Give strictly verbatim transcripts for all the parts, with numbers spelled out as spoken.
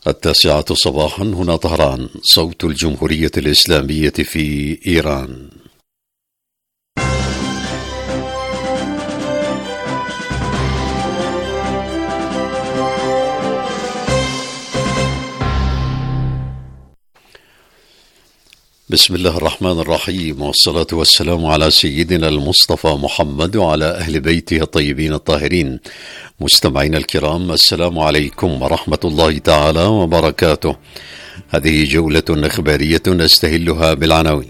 التاسعة صباحا، هنا طهران، صوت الجمهورية الإسلامية في إيران. بسم الله الرحمن الرحيم، والصلاة والسلام على سيدنا المصطفى محمد وعلى أهل بيته الطيبين الطاهرين. مستمعين الكرام، السلام عليكم ورحمة الله تعالى وبركاته. هذه جولة إخبارية نستهلها بالعناوين.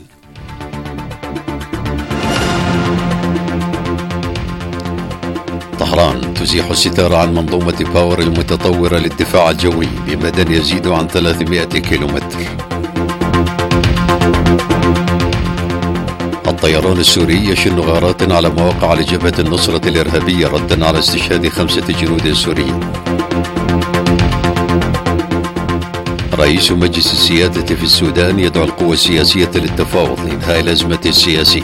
طهران تزيح الستار عن منظومة باور المتطورة للدفاع الجوي بمدى يزيد عن ثلاثمائة كيلومتر. الطيران السوري يشن غارات على مواقع لجبهة النصرة الإرهابية ردا على استشهاد خمسة جنود سوريين. رئيس مجلس السيادة في السودان يدعو القوى السياسية للتفاوض لإنهاء الأزمة السياسية.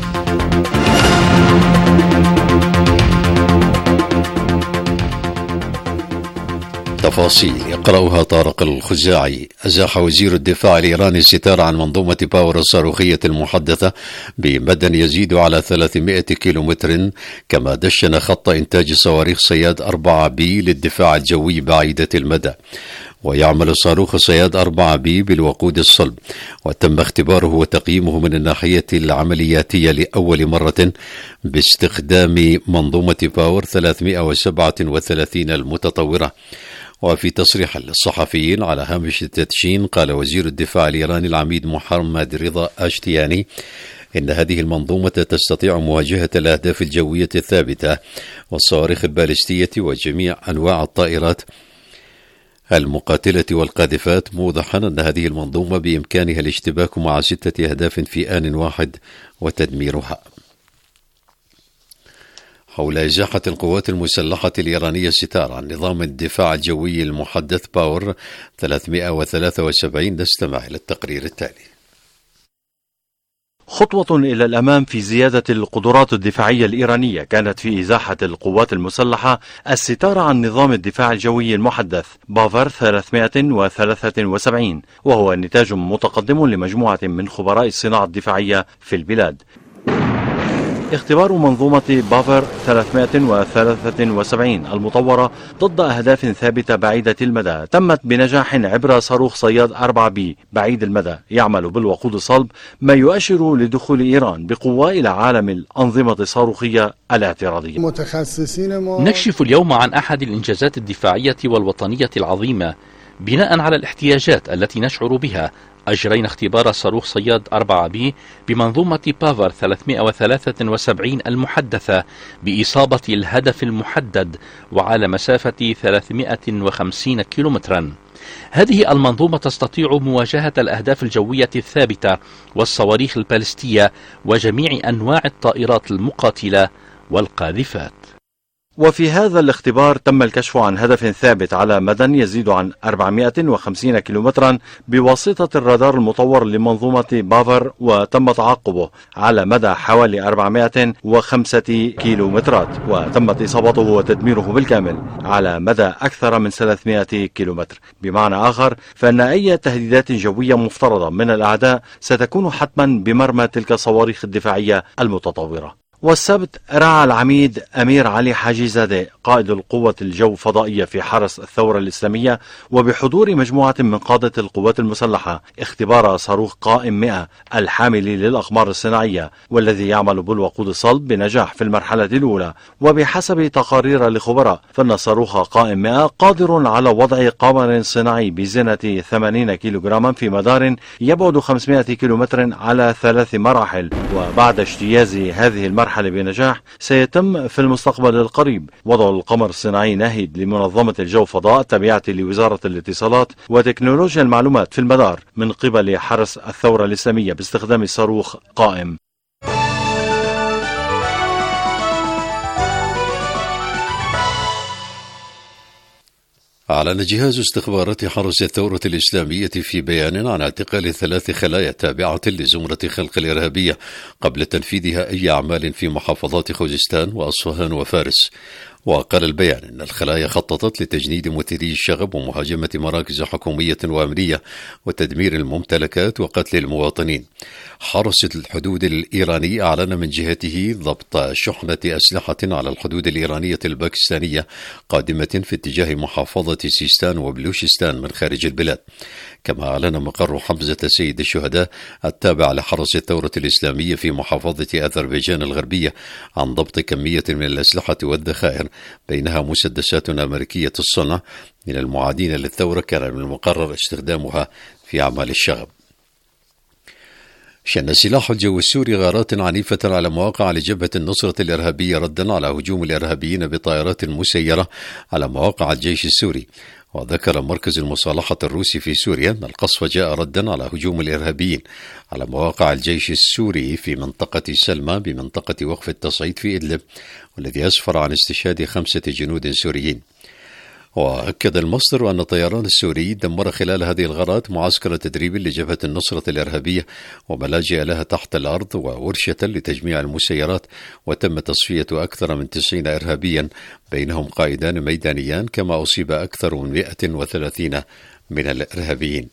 تفاصيل يقرأها طارق الخزاعي. أزاح وزير الدفاع الإيراني الستار عن منظومة باور الصاروخية المحدثة بمدى يزيد على ثلاثمائة كيلومتر، كما دشن خط إنتاج صواريخ صياد أربعة بي للدفاع الجوي بعيدة المدى. ويعمل صاروخ صياد أربعة بي بالوقود الصلب، وتم اختباره وتقييمه من الناحية العملياتية لأول مرة باستخدام منظومة باور ثلاثمائة وسبعة وثلاثين المتطورة. وفي تصريح للصحفيين على هامش التدشين، قال وزير الدفاع الإيراني العميد محمد رضا أشتياني إن هذه المنظومة تستطيع مواجهة الأهداف الجوية الثابتة والصواريخ البالستية وجميع أنواع الطائرات المقاتلة والقاذفات، موضحا أن هذه المنظومة بإمكانها الاشتباك مع ستة أهداف في آن واحد وتدميرها. حول إزاحة القوات المسلحة الإيرانية الستار عن نظام الدفاع الجوي المحدث باور ثلاثمائة وثلاثة وسبعين، نستمع إلى التقرير التالي. خطوة إلى الأمام في زيادة القدرات الدفاعية الإيرانية كانت في إزاحة القوات المسلحة الستار عن نظام الدفاع الجوي المحدث باور ثلاثمائة وثلاثة وسبعين، وهو نتاج متقدم لمجموعة من خبراء الصناعة الدفاعية في البلاد. اختبار منظومة باور ثلاثمائة وثلاثة وسبعين المطورة ضد أهداف ثابتة بعيدة المدى تمت بنجاح عبر صاروخ صياد أربعة بي بعيد المدى يعمل بالوقود الصلب، ما يؤشر لدخول إيران بقوة إلى عالم الأنظمة الصاروخية الاعتراضية. نكشف اليوم عن أحد الإنجازات الدفاعية والوطنية العظيمة بناء على الاحتياجات التي نشعر بها. أجرينا اختبار صاروخ صياد أربعة بي بمنظومة باور ثلاثمائة وثلاثة وسبعين المحدثة بإصابة الهدف المحدد وعلى مسافة ثلاثمائة وخمسين كيلومترا. هذه المنظومة تستطيع مواجهة الأهداف الجوية الثابتة والصواريخ البالستية وجميع أنواع الطائرات المقاتلة والقاذفات. وفي هذا الاختبار تم الكشف عن هدف ثابت على مدى يزيد عن أربعمائة وخمسين كيلومترا بواسطة الرادار المطور لمنظومة باور، وتم تعقبه على مدى حوالي أربعمائة وخمسة كيلومترات، وتمت إصابته وتدميره بالكامل على مدى أكثر من ثلاثمائة كيلومتر. بمعنى آخر، فإن أي تهديدات جوية مفترضة من الأعداء ستكون حتما بمرمى تلك الصواريخ الدفاعية المتطورة. والسبت رعى العميد أمير علي حاجي زادة قائد القوة الجو فضائية في حرس الثورة الإسلامية وبحضور مجموعة من قادة القوات المسلحة اختبار صاروخ قائم مئة الحامل للأقمار الصناعية، والذي يعمل بالوقود الصلب بنجاح في المرحلة الأولى. وبحسب تقارير لخبراء، فإن صاروخ قائم مئة قادر على وضع قمر صناعي بزنة ثمانين كيلوغراما في مدار يبعد خمسمائة كيلومتر على ثلاث مراحل. وبعد اجتياز هذه المرحلة مرحلة بنجاح، سيتم في المستقبل القريب وضع القمر الصناعي ناهد لمنظمة الجو فضاء التابعة لوزارة الاتصالات وتكنولوجيا المعلومات في المدار من قبل حرس الثورة الإسلامية باستخدام صاروخ قائم. أعلن جهاز استخبارات حرس الثورة الإسلامية في بيان عن اعتقال ثلاث خلايا تابعة لزمرة خلق الإرهابية قبل تنفيذها أي أعمال في محافظات خوزستان وأصفهان وفارس. وقال البيان أن الخلايا خططت لتجنيد مثيري الشغب ومهاجمة مراكز حكومية وأمنية وتدمير الممتلكات وقتل المواطنين. حرس الحدود الإيراني أعلن من جهته ضبط شحنة أسلحة على الحدود الإيرانية الباكستانية قادمة في اتجاه محافظة سيستان وبلوشستان من خارج البلاد. كما أعلن مقر حمزة سيد الشهداء التابع لحرس الثورة الإسلامية في محافظة أذربيجان الغربية عن ضبط كمية من الأسلحة والذخائر بينها مسدسات أمريكية الصنع من المعادين للثورة كان من المقرر استخدامها في أعمال الشغب. شن سلاح الجو السوري غارات عنيفة على مواقع لجبهة النصرة الإرهابية ردا على هجوم الإرهابيين بطائرات مسيرة على مواقع الجيش السوري. وذكر مركز المصالحة الروسي في سوريا أن القصف جاء ردا على هجوم الإرهابيين على مواقع الجيش السوري في منطقة سلمى بمنطقة وقف التصعيد في إدلب، والذي أسفر عن استشهاد خمسة جنود سوريين. وأكد المصدر أن الطيران السوري دمر خلال هذه الغارات معسكر تدريب لجبهة النصرة الإرهابية وملاجئ لها تحت الأرض وورشة لتجميع المسيرات، وتم تصفية أكثر من تسعين إرهابيا بينهم قائدان ميدانيان، كما أصيب أكثر من مئة وثلاثين من الإرهابيين.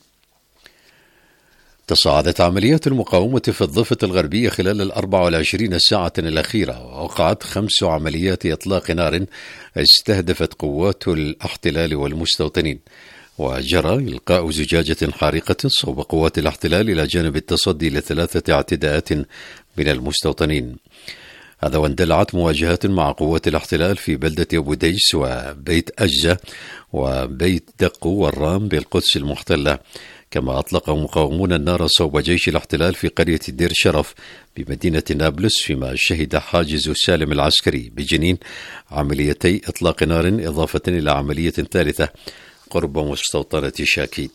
تصاعدت عمليات المقاومة في الضفة الغربية خلال الأربع والعشرين ساعة الأخيرة، ووقعت خمس عمليات إطلاق نار استهدفت قوات الاحتلال والمستوطنين، وجرى إلقاء زجاجة حارقة صوب قوات الاحتلال إلى جانب التصدي لثلاثة اعتداءات من المستوطنين. هذا واندلعت مواجهات مع قوات الاحتلال في بلدة أبو ديس وبيت أجة وبيت دقو والرام بالقدس المحتلة. كما أطلق مقاومون النار صوب جيش الاحتلال في قرية دير شرف بمدينة نابلس، فيما شهد حاجز سالم العسكري بجنين عمليتي إطلاق نار إضافة إلى عملية ثالثة قرب مستوطنة شاكيد.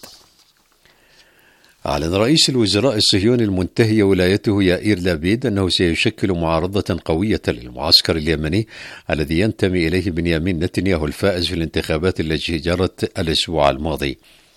أعلن رئيس الوزراء الصهيوني المنتهي ولايته يائير لابيد أنه سيشكل معارضة قوية للمعسكر اليمني الذي ينتمي إليه بنيامين نتنياهو الفائز في الانتخابات التي جرت الأسبوع الماضي.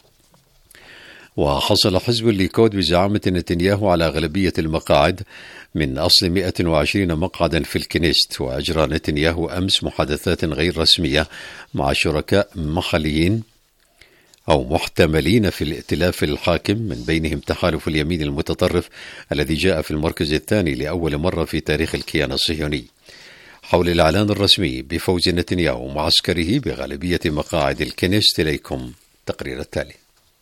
وحصل حزب الليكود بزعامة نتنياهو على أغلبية المقاعد من أصل مئة وعشرين مقعدا في الكنيست. وأجرى نتنياهو أمس محادثات غير رسمية مع شركاء محليين أو محتملين في الائتلاف الحاكم، من بينهم تحالف اليمين المتطرف الذي جاء في المركز الثاني لأول مرة في تاريخ الكيان الصهيوني. حول الإعلان الرسمي بفوز نتنياهو ومعسكره بغالبية مقاعد الكنيست، إليكم تقرير التالي.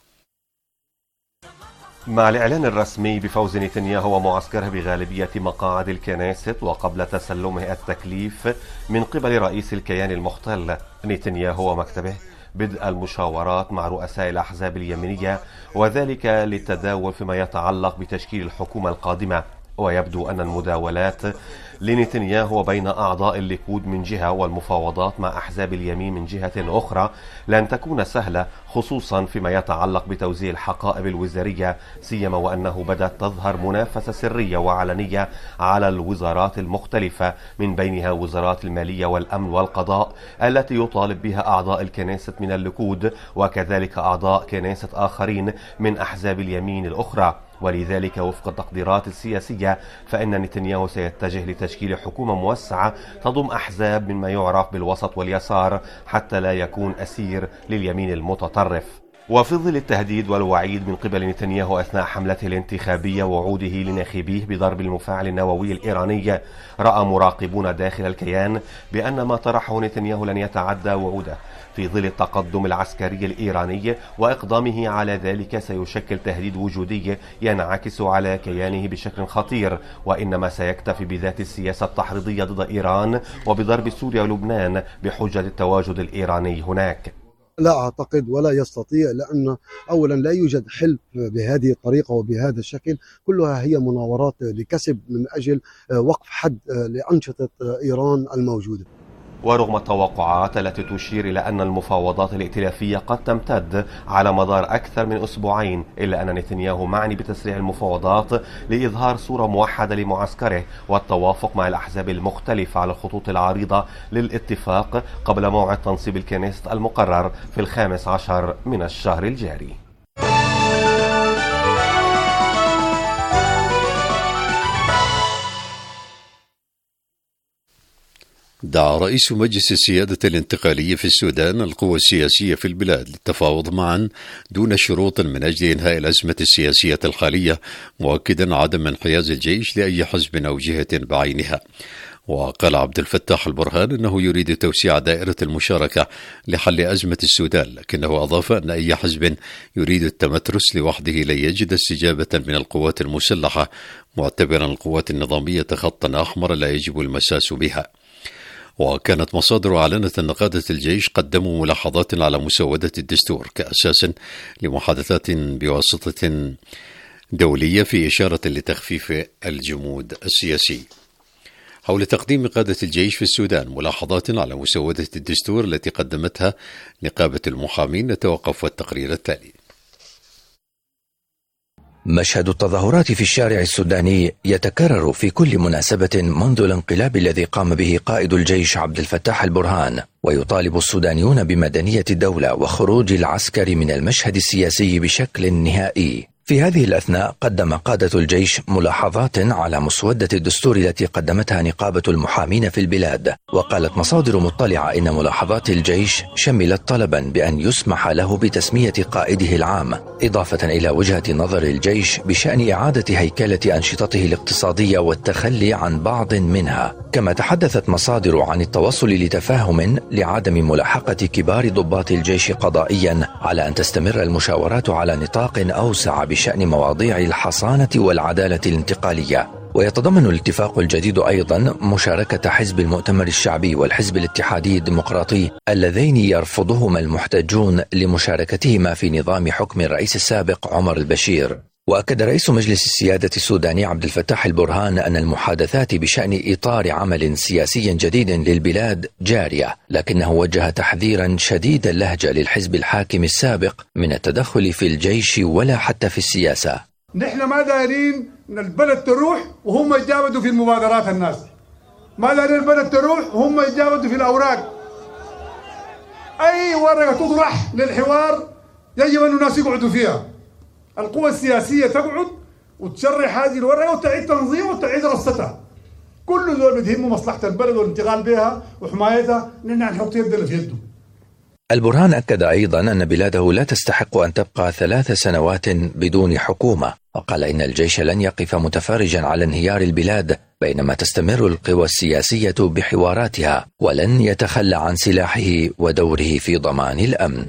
مع الإعلان الرسمي بفوز نتنياهو ومعسكره بغالبية مقاعد الكنيست وقبل تسلمه التكليف من قبل رئيس الكيان المحتل نتنياهو ومكتبه، بدء المشاورات مع رؤساء الأحزاب اليمنية، وذلك للتداول فيما يتعلق بتشكيل الحكومة القادمة. ويبدو أن المداولات لنتنياهو بين أعضاء الليكود من جهة والمفاوضات مع أحزاب اليمين من جهة أخرى لن تكون سهلة، خصوصا فيما يتعلق بتوزيع الحقائب الوزارية، سيما وأنه بدأت تظهر منافسة سرية وعلنية على الوزارات المختلفة، من بينها وزارات المالية والأمن والقضاء التي يطالب بها أعضاء الكنيست من الليكود، وكذلك أعضاء كنيست آخرين من أحزاب اليمين الأخرى. ولذلك وفق التقديرات السياسية فإن نتنياهو سيتجه لتشكيل حكومة موسعة تضم أحزاب مما يعرف بالوسط واليسار حتى لا يكون أسير لليمين المتطرف. وفي ظل التهديد والوعيد من قبل نتنياهو أثناء حملته الانتخابية ووعوده لناخبيه بضرب المفاعل النووي الإيراني، رأى مراقبون داخل الكيان بأن ما طرحه نتنياهو لن يتعدى وعوده. في ظل التقدم العسكري الإيراني وإقدامه على ذلك سيشكل تهديد وجودي ينعكس على كيانه بشكل خطير، وإنما سيكتفي بذات السياسة التحريضية ضد إيران وبضرب سوريا ولبنان بحجة التواجد الإيراني هناك. لا أعتقد ولا يستطيع، لأن أولا لا يوجد حلف بهذه الطريقة وبهذا الشكل، كلها هي مناورات لكسب من أجل وقف حد لأنشطة إيران الموجودة. ورغم التوقعات التي تشير إلى أن المفاوضات الائتلافية قد تمتد على مدار أكثر من أسبوعين، إلا أن نتنياهو معني بتسريع المفاوضات لإظهار صورة موحدة لمعسكره والتوافق مع الأحزاب المختلفة على الخطوط العريضة للاتفاق قبل موعد تنصيب الكنيست المقرر في الخامس عشر من الشهر الجاري. دعا رئيس مجلس السيادة الانتقالية في السودان القوى السياسية في البلاد للتفاوض معا دون شروط من أجل إنهاء الأزمة السياسية الحالية، مؤكدا عدم انحياز الجيش لأي حزب أو جهة بعينها. وقال عبد الفتاح البرهان أنه يريد توسيع دائرة المشاركة لحل أزمة السودان، لكنه أضاف أن أي حزب يريد التمترس لوحده لن يجد استجابة من القوات المسلحة، معتبرا القوات النظامية خطا أحمر لا يجب المساس بها. وكانت مصادر أعلنت أن قادة الجيش قدموا ملاحظات على مسودة الدستور كأساس لمحادثات بواسطة دولية في إشارة لتخفيف الجمود السياسي. حول تقديم قادة الجيش في السودان ملاحظات على مسودة الدستور التي قدمتها نقابة المحامين، نتوقف والتقرير التالي. مشهد التظاهرات في الشارع السوداني يتكرر في كل مناسبة منذ الانقلاب الذي قام به قائد الجيش عبد الفتاح البرهان، ويطالب السودانيون بمدنية الدولة وخروج العسكر من المشهد السياسي بشكل نهائي. في هذه الأثناء قدم قادة الجيش ملاحظات على مسودة الدستور التي قدمتها نقابة المحامين في البلاد، وقالت مصادر مطلعة إن ملاحظات الجيش شملت طلبا بأن يسمح له بتسمية قائده العام، إضافة إلى وجهة نظر الجيش بشأن إعادة هيكلة أنشطته الاقتصادية والتخلي عن بعض منها. كما تحدثت مصادر عن التوصل لتفاهم لعدم ملاحقة كبار ضباط الجيش قضائيا على أن تستمر المشاورات على نطاق أوسع بشأن مواضيع الحصانة والعدالة الانتقالية. ويتضمن الاتفاق الجديد أيضا مشاركة حزب المؤتمر الشعبي والحزب الاتحادي الديمقراطي اللذين يرفضهما المحتجون لمشاركتهما في نظام حكم الرئيس السابق عمر البشير. وأكد رئيس مجلس السيادة السوداني عبد الفتاح البرهان أن المحادثات بشأن إطار عمل سياسي جديد للبلاد جارية، لكنه وجه تحذيرا شديد اللهجة للحزب الحاكم السابق من التدخل في الجيش ولا حتى في السياسة. نحن ما دايرين ان البلد تروح وهم يتجاوزوا في المبادرات، الناس ما دايرين البلد تروح وهم يتجاوزوا في الأوراق. أي ورقة تطرح للحوار يجب أن الناس يقعدوا فيها. القوى السياسية تقعد وتشرح هذه الورقة وتعيد تنظيمها وتعيد رصتها. كل ذول بتهمه مصلحة البلد والانتقال بها وحمايتها، نحن نحط يدنا في يده. البرهان أكد أيضا أن بلاده لا تستحق أن تبقى ثلاث سنوات بدون حكومة، وقال إن الجيش لن يقف متفرجا على انهيار البلاد بينما تستمر القوى السياسية بحواراتها، ولن يتخلى عن سلاحه ودوره في ضمان الأمن.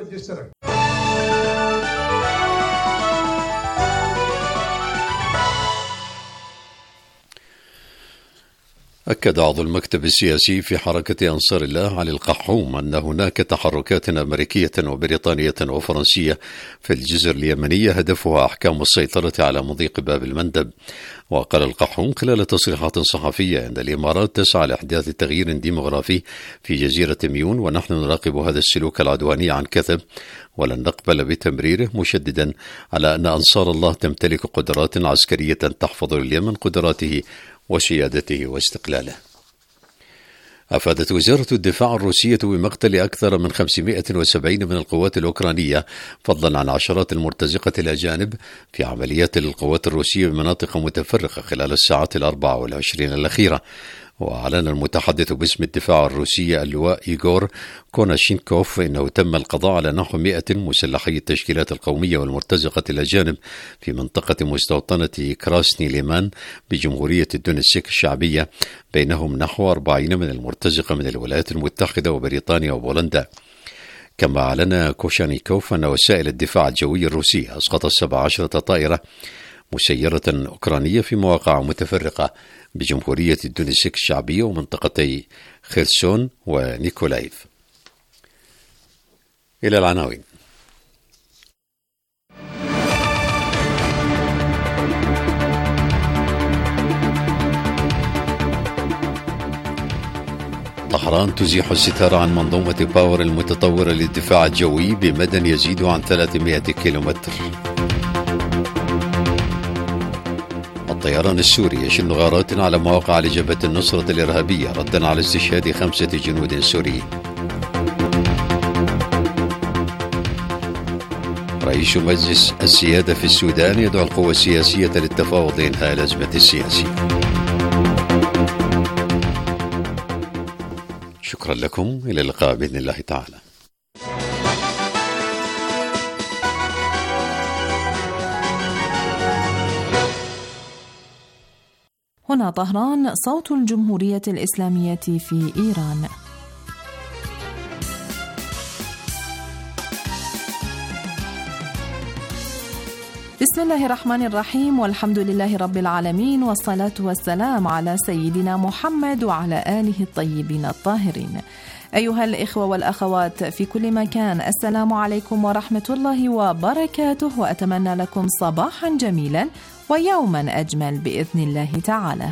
أكد عضو المكتب السياسي في حركة أنصار الله علي القحوم أن هناك تحركات أمريكية وبريطانية وفرنسية في الجزر اليمنية هدفها أحكام السيطرة على مضيق باب المندب. وقال القحوم خلال تصريحات صحفية أن الإمارات تسعى لإحداث تغيير ديمغرافي في جزيرة ميون، ونحن نراقب هذا السلوك العدواني عن كثب ولن نقبل بتمريره، مشددا على أن أنصار الله تمتلك قدرات عسكرية تحفظ لليمن قدراته وسيادته واستقلاله. أفادت وزارة الدفاع الروسية بمقتل أكثر من خمسمائة وسبعين من القوات الأوكرانية، فضلا عن عشرات المرتزقة الأجانب في عمليات للقوات الروسية بمناطق متفرقة خلال الساعات الأربع والعشرين الأخيرة. وأعلن المتحدث باسم الدفاع الروسي اللواء إيغور كوناشينكوف إنه تم القضاء على نحو مئة مسلحي التشكيلات القومية والمرتزقة الأجانب في منطقة مستوطنة كراسني ليمان بجمهورية دونيتسك الشعبية، بينهم نحو أربعين من المرتزقة من الولايات المتحدة وبريطانيا وبولندا. كما أعلن كوشانيكوف أن وسائل الدفاع الجوي الروسية أسقطت سبع عشرة طائرة مسيرة أوكرانية في مواقع متفرقة بجمهورية دونيتسك الشعبية ومنطقتي خيرسون ونيكولايف. إلى العناوين. طهران تزيح الستار عن منظومة باور المتطورة للدفاع الجوي بمدى يزيد عن ثلاثمائة كيلومتر. الطيران السوري يشن غارات على مواقع لجبهة النصرة الإرهابية ردا على استشهاد خمسة جنود سوريين. رئيس مجلس السيادة في السودان يدعو القوى السياسية للتفاوض لإنهاء الأزمة السياسية. شكرا لكم، إلى اللقاء بإذن الله تعالى. هنا طهران، صوت الجمهورية الإسلامية في إيران. بسم الله الرحمن الرحيم، والحمد لله رب العالمين، والصلاة والسلام على سيدنا محمد وعلى آله الطيبين الطاهرين. أيها الإخوة والأخوات في كل مكان، السلام عليكم ورحمة الله وبركاته، وأتمنى لكم صباحا جميلا ويوما أجمل بإذن الله تعالى.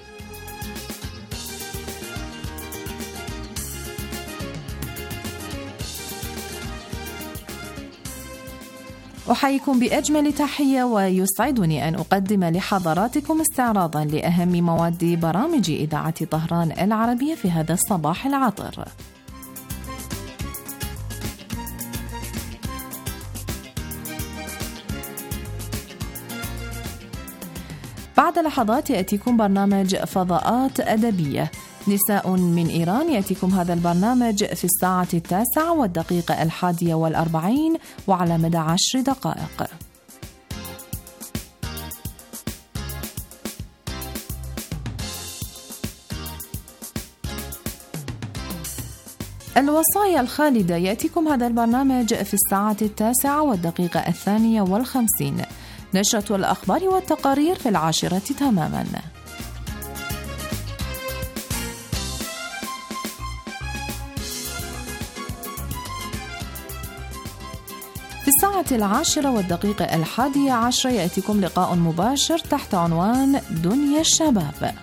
أحييكم بأجمل تحية، ويسعدني أن أقدم لحضراتكم استعراضا لأهم مواد برامج إذاعة طهران العربية في هذا الصباح العطر. بعد لحظات يأتيكم برنامج فضاءات أدبية. نساء من إيران يأتيكم هذا البرنامج في الساعة التاسعة والدقيقة الحادية والأربعين وعلى مدى عشر دقائق. الوصايا الخالدة يأتيكم هذا البرنامج في الساعة التاسعة والدقيقة الثانية والخمسين. نشرة الأخبار والتقارير في العاشرة تماما. في الساعة العاشرة والدقيقة الحادية عشر يأتيكم لقاء مباشر تحت عنوان دنيا الشباب.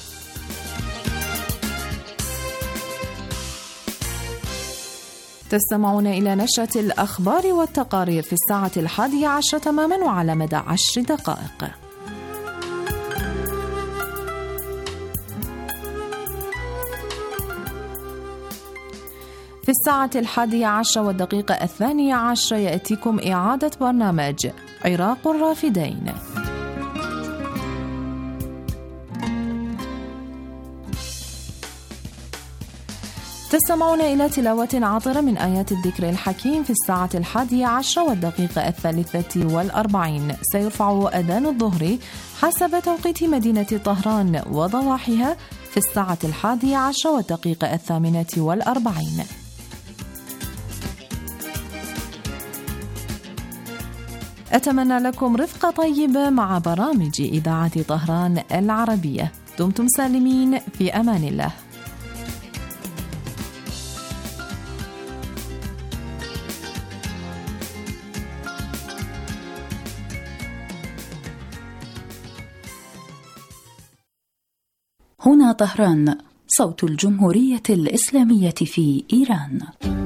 تستمعون إلى نشرة الأخبار والتقارير في الساعة الحادية عشر تماما وعلى مدى عشر دقائق. في الساعة الحادية عشر والدقيقة الثانية عشر يأتيكم إعادة برنامج عراق الرافدين. تستمعون إلى تلاوة عاطرة من آيات الذكر الحكيم في الساعة الحادية عشر والدقيقة الثالثة والأربعين. سيرفع أذان الظهر حسب توقيت مدينة طهران وضواحيها في الساعة الحادية عشر والدقيقة الثامنة والأربعين. أتمنى لكم رفقة طيبة مع برامج إذاعة طهران العربية. دمتم سالمين، في أمان الله. هنا طهران، صوت الجمهورية الإسلامية في إيران.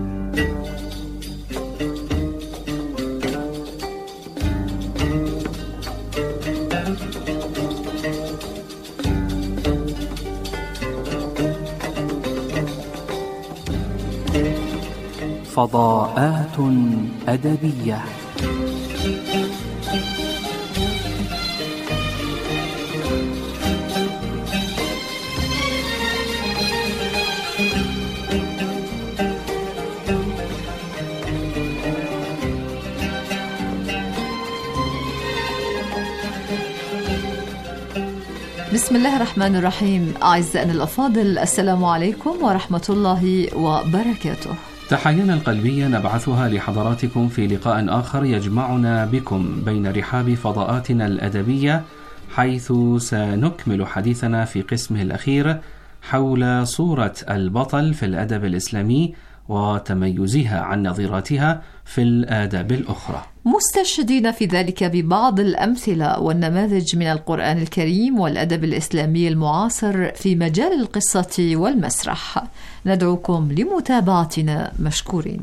فضاءات أدبية. بسم الله الرحمن الرحيم. أعزائنا الأفاضل، السلام عليكم ورحمة الله وبركاته. تحيانا القلبية نبعثها لحضراتكم في لقاء آخر يجمعنا بكم بين رحاب فضاءاتنا الأدبية، حيث سنكمل حديثنا في قسمه الأخير حول صورة البطل في الأدب الإسلامي وتميزها عن نظيراتها في الآداب الأخرى، مستشهدين في ذلك ببعض الأمثلة والنماذج من القرآن الكريم والأدب الإسلامي المعاصر في مجال القصة والمسرح. ندعوكم لمتابعتنا مشكورين.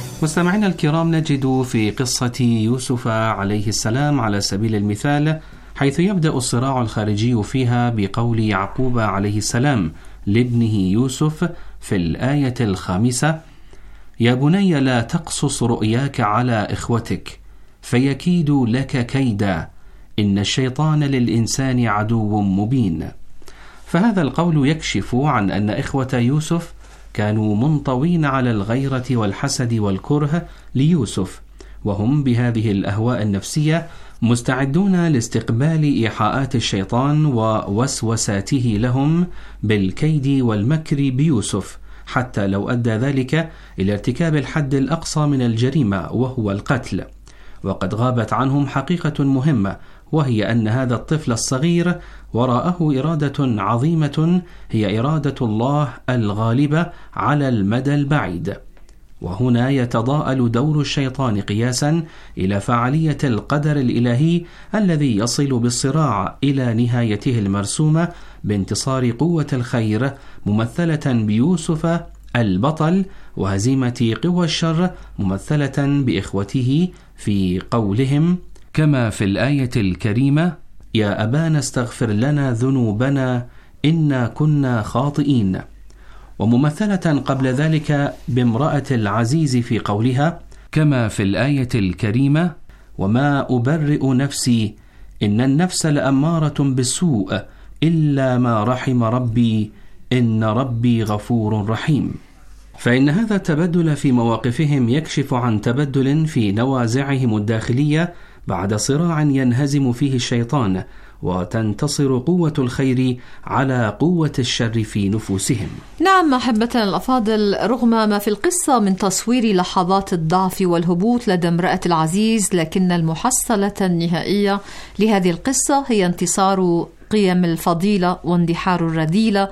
مستمعينا الكرام، نجد في قصة يوسف عليه السلام على سبيل المثال حيث يبدأ الصراع الخارجي فيها بقول يعقوب عليه السلام لابنه يوسف في الآية الخامسة: يا بني لا تقصص رؤياك على إخوتك فيكيدوا لك كيدا إن الشيطان للإنسان عدو مبين. فهذا القول يكشف عن أن إخوة يوسف كانوا منطوين على الغيرة والحسد والكره ليوسف، وهم بهذه الأهواء النفسية مستعدون لاستقبال إيحاءات الشيطان ووسوساته لهم بالكيد والمكر بيوسف، حتى لو أدى ذلك إلى ارتكاب الحد الأقصى من الجريمة وهو القتل. وقد غابت عنهم حقيقة مهمة، وهي أن هذا الطفل الصغير وراءه إرادة عظيمة هي إرادة الله الغالبة على المدى البعيد. وهنا يتضاءل دور الشيطان قياسا إلى فعالية القدر الإلهي الذي يصل بالصراع إلى نهايته المرسومة بانتصار قوة الخير ممثلة بيوسف البطل، وهزيمة قوى الشر ممثلة بإخوته في قولهم كما في الآية الكريمة: يا أبانا استغفر لنا ذنوبنا إنا كنا خاطئين، وممثلة قبل ذلك بامرأة العزيز في قولها كما في الآية الكريمة: وما أبرئ نفسي إن النفس لأمارة بالسوء إلا ما رحم ربي إن ربي غفور رحيم. فإن هذا التبدل في مواقفهم يكشف عن تبدل في نوازعهم الداخلية بعد صراع ينهزم فيه الشيطان وتنتصر قوة الخير على قوة الشر في نفوسهم. نعم أحبتنا الأفاضل، رغم ما في القصة من تصوير لحظات الضعف والهبوط لدى امرأة العزيز، لكن المحصلة النهائية لهذه القصة هي انتصار قيم الفضيلة واندحار الرذيلة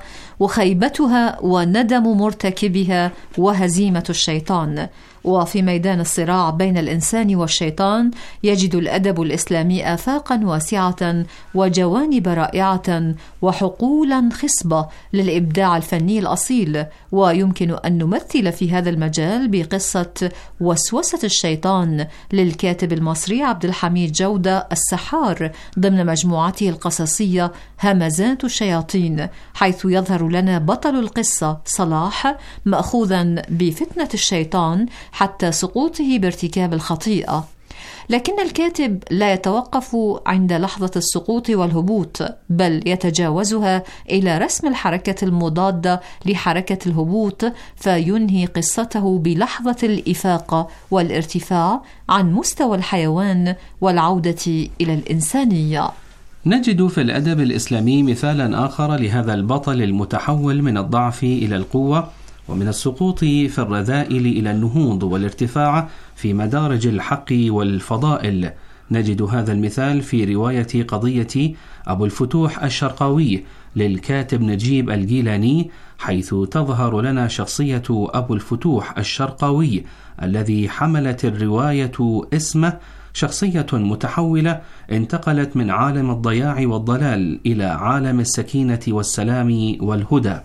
وخيبتها وندم مرتكبها وهزيمة الشيطان. وفي ميدان الصراع بين الإنسان والشيطان يجد الأدب الإسلامي آفاقا واسعة وجوانب رائعة وحقولا خصبة للإبداع الفني الأصيل. ويمكن أن نمثل في هذا المجال بقصة وسوسة الشيطان للكاتب المصري عبد الحميد جودة السحار ضمن مجموعته القصصية همزات الشياطين، حيث يظهر لنا بطل القصة صلاح مأخوذا بفتنة الشيطان حتى سقوطه بارتكاب الخطيئة. لكن الكاتب لا يتوقف عند لحظة السقوط والهبوط، بل يتجاوزها إلى رسم الحركة المضادة لحركة الهبوط، فينهي قصته بلحظة الإفاقة والارتفاع عن مستوى الحيوان والعودة إلى الإنسانية. نجد في الأدب الإسلامي مثالا آخر لهذا البطل المتحول من الضعف إلى القوة ومن السقوط في الرذائل إلى النهوض والارتفاع في مدارج الحق والفضائل. نجد هذا المثال في رواية قضية أبو الفتوح الشرقاوي للكاتب نجيب الجيلاني، حيث تظهر لنا شخصية أبو الفتوح الشرقاوي الذي حملت الرواية اسمه، شخصية متحولة انتقلت من عالم الضياع والضلال إلى عالم السكينة والسلام والهدى.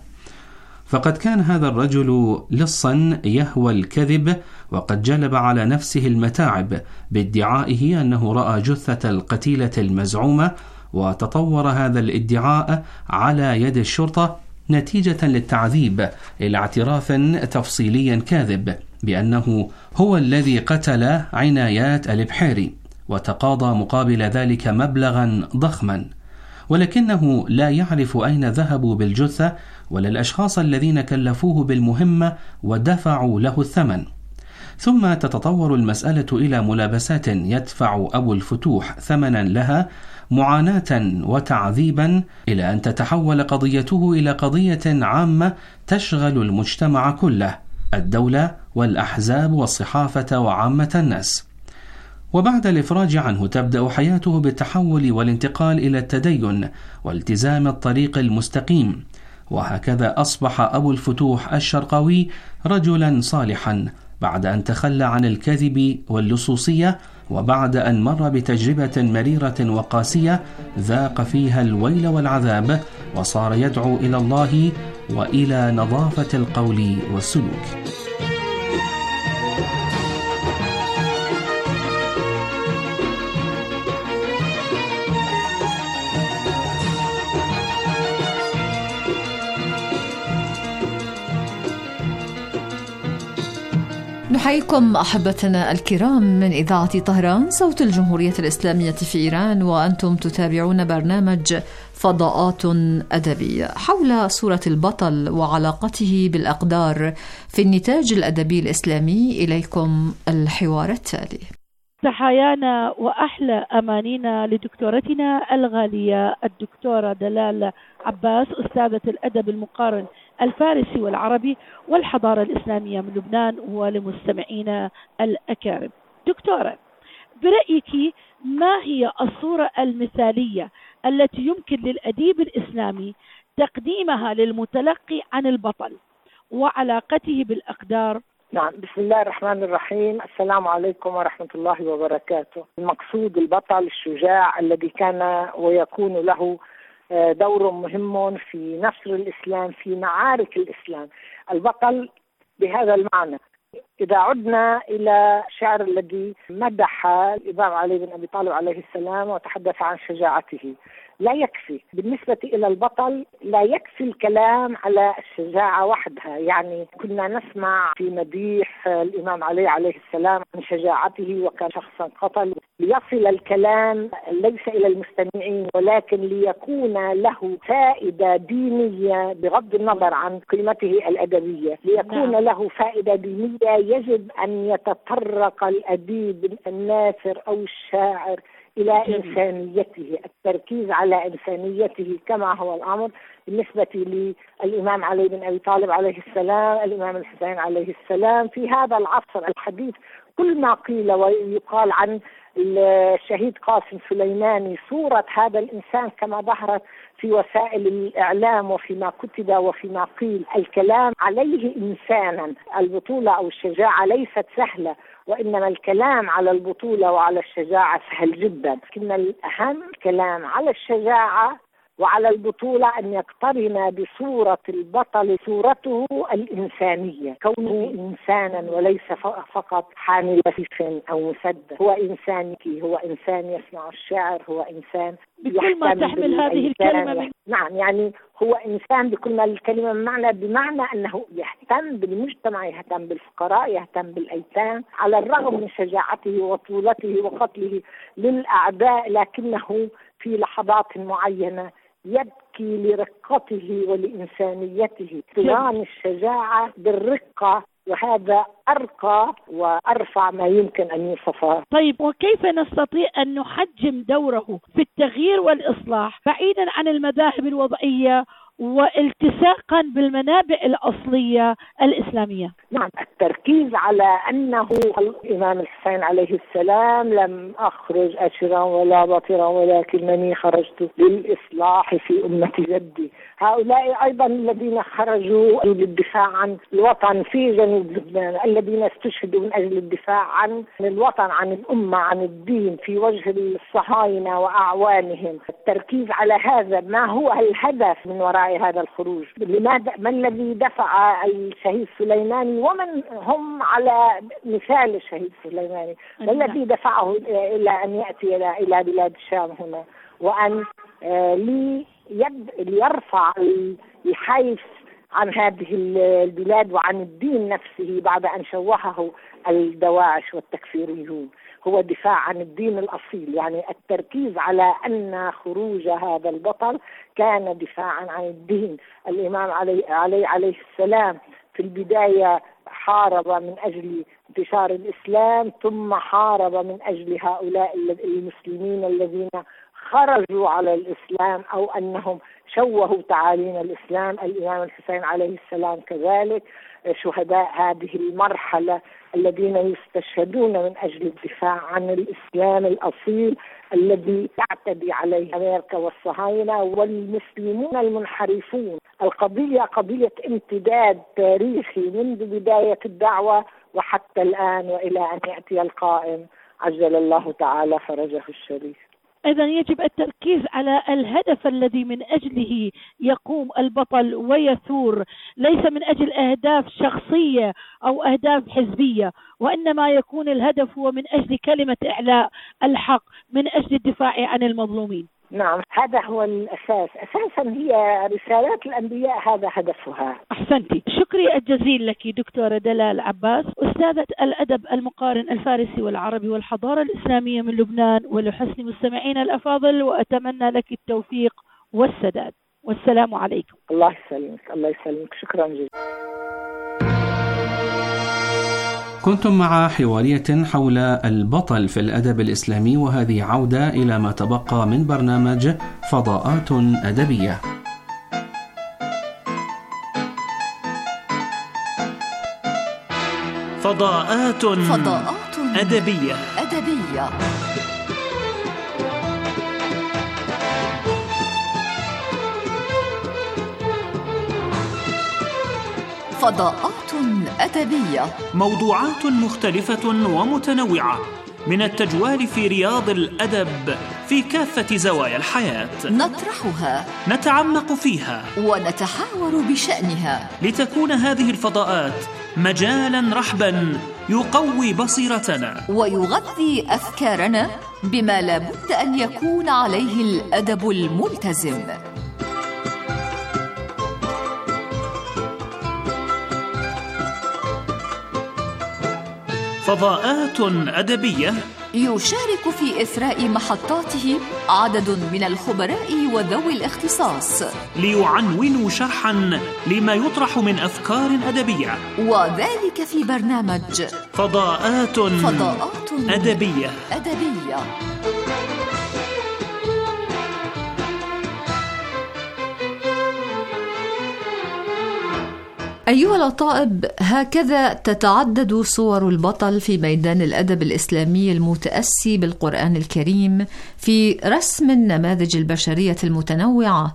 فقد كان هذا الرجل لصا يهوى الكذب، وقد جلب على نفسه المتاعب بادعائه أنه رأى جثة القتيلة المزعومة، وتطور هذا الادعاء على يد الشرطة نتيجة للتعذيب إلى اعتراف تفصيلي كاذب بأنه هو الذي قتل عنايات البحيري، وتقاضى مقابل ذلك مبلغا ضخما، ولكنه لا يعرف أين ذهبوا بالجثة ولا الأشخاص الذين كلفوه بالمهمة ودفعوا له الثمن. ثم تتطور المسألة إلى ملابسات يدفع أبو الفتوح ثمنا لها، معاناة وتعذيبا، إلى أن تتحول قضيته إلى قضية عامة تشغل المجتمع كله، الدولة والأحزاب والصحافة وعامة الناس. وبعد الإفراج عنه تبدأ حياته بالتحول والانتقال إلى التدين والتزام الطريق المستقيم. وهكذا أصبح أبو الفتوح الشرقاوي رجلا صالحا بعد أن تخلى عن الكذب واللصوصية، وبعد أن مر بتجربة مريرة وقاسية ذاق فيها الويل والعذاب، وصار يدعو إلى الله وإلى نظافة القول والسلوك. نحييكم أحبتنا الكرام من إذاعة طهران صوت الجمهورية الإسلامية في إيران، وأنتم تتابعون برنامج فضاءات أدبية حول سورة البطل وعلاقته بالأقدار في النتاج الأدبي الإسلامي. إليكم الحوار التالي. تحايانا وأحلى أمانينا لدكتورتنا الغالية الدكتورة دلال عباس، أستاذة الأدب المقارن الفارسي والعربي والحضارة الإسلامية من لبنان، ولمستمعينا الأكارم. دكتورة، برأيك ما هي الصورة المثالية التي يمكن للأديب الإسلامي تقديمها للمتلقي عن البطل وعلاقته بالأقدار؟ نعم، بسم الله الرحمن الرحيم. السلام عليكم ورحمة الله وبركاته. المقصود البطل الشجاع الذي كان ويكون له دور مهم في نصر الإسلام في معارك الإسلام. البطل بهذا المعنى. إذا عدنا إلى الشعر الذي مدح الإمام علي بن أبي طالب عليه السلام وتحدث عن شجاعته، لا يكفي بالنسبة إلى البطل، لا يكفي الكلام على الشجاعة وحدها. يعني كنا نسمع في مديح الإمام علي عليه السلام عن شجاعته وكان شخصا قتل، ليصل الكلام ليس إلى المستمعين ولكن ليكون له فائدة دينية بغض النظر عن قيمته الأدبية. ليكون له فائدة دينية يجب أن يتطرق الأديب الناثر أو الشاعر إلى إنسانيته، التركيز على إنسانيته كما هو الأمر بالنسبة للإمام علي بن أبي طالب عليه السلام، الإمام الحسين عليه السلام. في هذا العصر الحديث كل ما قيل ويقال عن الشهيد قاسم سليماني صورة هذا الإنسان كما ظهرت في وسائل الإعلام وفيما كتب وفيما قيل. الكلام عليه إنسانا. البطولة أو الشجاعة ليست سهلة، وإنما الكلام على البطولة وعلى الشجاعة سهل جدا، لكن الأهم الكلام على الشجاعة وعلى البطولة أن يقترن بصورة البطل صورته الإنسانية، كونه إنسانا وليس فقط حامل سيف أو مسدس. هو إنسان، هو إنسان يسمع الشعر، هو إنسان بكل ما تحمل هذه الكلمة من... نعم، يعني هو إنسان بكل ما الكلمة بمعنى بمعنى أنه يهتم بالمجتمع، يهتم بالفقراء، يهتم بالأيتام، على الرغم من شجاعته وطولته وقتله للأعداء، لكنه في لحظات معينة يبكي لرقته ولإنسانيته. قران الشجاعة بالرقة، وهذا أرقى وأرفع ما يمكن أن يوصفه. طيب، وكيف نستطيع أن نحجم دوره في التغيير والإصلاح بعيدا عن المذاهب الوضعية والتساقا بالمنابع الأصلية الإسلامية؟ نعم، التركيز على أنه الإمام الحسين عليه السلام لم أخرج أشرا ولا بطرا ولكنني خرجت للإصلاح في أمة جدي. هؤلاء أيضا الذين خرجوا للدفاع عن الوطن في جنوب لبنان، الذين استشهدوا من أجل الدفاع عن الوطن، عن الأمة، عن الدين في وجه الصهاينة وأعوانهم. التركيز على هذا، ما هو الهدف من وراء هذا الخروج؟ لماذا؟ ما الذي دفع الشهيد سليماني ومن هم على مثال الشهيد سليماني؟ ما الذي دفعه إلى أن يأتي إلى بلاد الشام هنا وأن ليرفع الحيف عن هذه البلاد وعن الدين نفسه بعد أن شوهه الدواعش والتكفيريون؟ هو دفاع عن الدين الأصيل. يعني التركيز على أن خروج هذا البطل كان دفاعا عن الدين. الإمام علي, علي عليه السلام في البداية حارب من أجل انتشار الإسلام، ثم حارب من أجل هؤلاء المسلمين الذين خرجوا على الإسلام أو أنهم شوهوا تعاليم الإسلام. الإمام الحسين عليه السلام كذلك، شهداء هذه المرحلة الذين يستشهدون من أجل الدفاع عن الإسلام الأصيل الذي تعتدي عليه أمريكا والصهاينة والمسلمون المنحرفون. القضية قضية امتداد تاريخي منذ بداية الدعوة وحتى الآن وإلى أن يأتي القائم عجل الله تعالى فرجه الشريف. إذن يجب التركيز على الهدف الذي من أجله يقوم البطل ويثور، ليس من أجل أهداف شخصية أو أهداف حزبية، وإنما يكون الهدف هو من أجل كلمة إعلاء الحق، من أجل الدفاع عن المظلومين. نعم، هذا هو الأساس. أساسا هي رسالات الأنبياء هذا هدفها. أحسنتي، شكري الجزيل لك دكتورة دلال عباس، أستاذة الأدب المقارن الفارسي والعربي والحضارة الإسلامية من لبنان، ولحسن مستمعينا الأفاضل، وأتمنى لك التوفيق والسداد، والسلام عليكم. الله يسلمك، الله يسلمك، شكرا جزيلا. كنتم مع حوارية حول البطل في الأدب الإسلامي، وهذه عودة إلى ما تبقى من برنامج فضاءات أدبية. فضاءات فضاءات أدبية أدبية فضاءات أدبية، موضوعات مختلفة ومتنوعة من التجوال في رياض الأدب في كافة زوايا الحياة، نطرحها، نتعمق فيها، ونتحاور بشأنها، لتكون هذه الفضاءات مجالا رحبا يقوي بصيرتنا ويغذي أفكارنا بما لا بد أن يكون عليه الأدب الملتزم. فضاءات أدبية يشارك في إثراء محطاته عدد من الخبراء وذوي الاختصاص ليعنونوا شرحا لما يطرح من أفكار أدبية، وذلك في برنامج فضاءات فضاءات أدبية أدبية. أيها الأطائب، هكذا تتعدد صور البطل في ميدان الأدب الإسلامي المتأسي بالقرآن الكريم في رسم النماذج البشرية المتنوعة،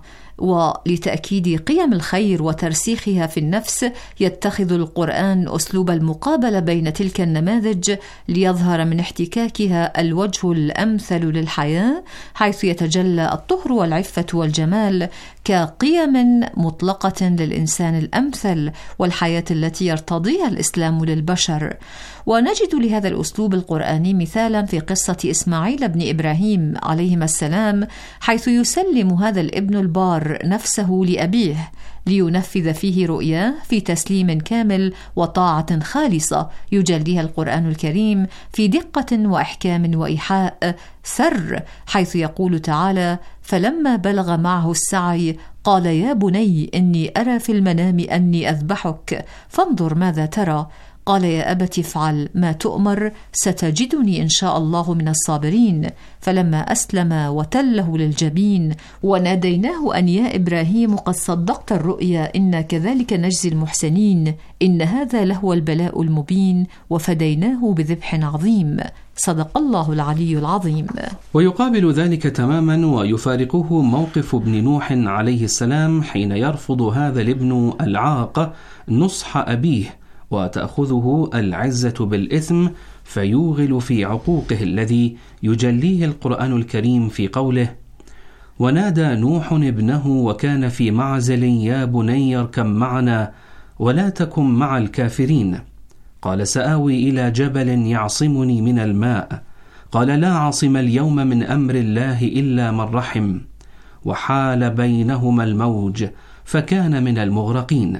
ولتأكيد قيم الخير وترسيخها في النفس يتخذ القرآن أسلوب المقابلة بين تلك النماذج ليظهر من احتكاكها الوجه الأمثل للحياة، حيث يتجلى الطهر والعفة والجمال كقيم مطلقة للإنسان الأمثل والحياة التي يرتضيها الإسلام للبشر. ونجد لهذا الأسلوب القرآني مثالا في قصة إسماعيل بن إبراهيم عليهما السلام، حيث يسلم هذا الابن البار نفسه لأبيه لينفذ فيه رؤياه في تسليم كامل وطاعة خالصة يجليها القرآن الكريم في دقة وإحكام وإيحاء سر، حيث يقول تعالى: فلما بلغ معه السعي قال يا بني إني أرى في المنام أني أذبحك فانظر ماذا ترى، قال يا أبت افعل ما تؤمر ستجدني إن شاء الله من الصابرين، فلما أسلم وتله للجبين وناديناه أن يا إبراهيم قد صدقت الرؤيا إنا كذلك نجزي المحسنين إن هذا لهو البلاء المبين وفديناه بذبح عظيم، صدق الله العلي العظيم. ويقابل ذلك تماما ويفارقه موقف ابن نوح عليه السلام حين يرفض هذا الابن العاق نصح أبيه وتأخذه العزة بالإثم فيوغل في عقوقه الذي يجليه القرآن الكريم في قوله: ونادى نوح ابنه وكان في معزل يا بني اركب معنا ولا تكن مع الكافرين، قال سآوي إلى جبل يعصمني من الماء، قال لا عاصم اليوم من أمر الله إلا من رحم، وحال بينهما الموج فكان من المغرقين.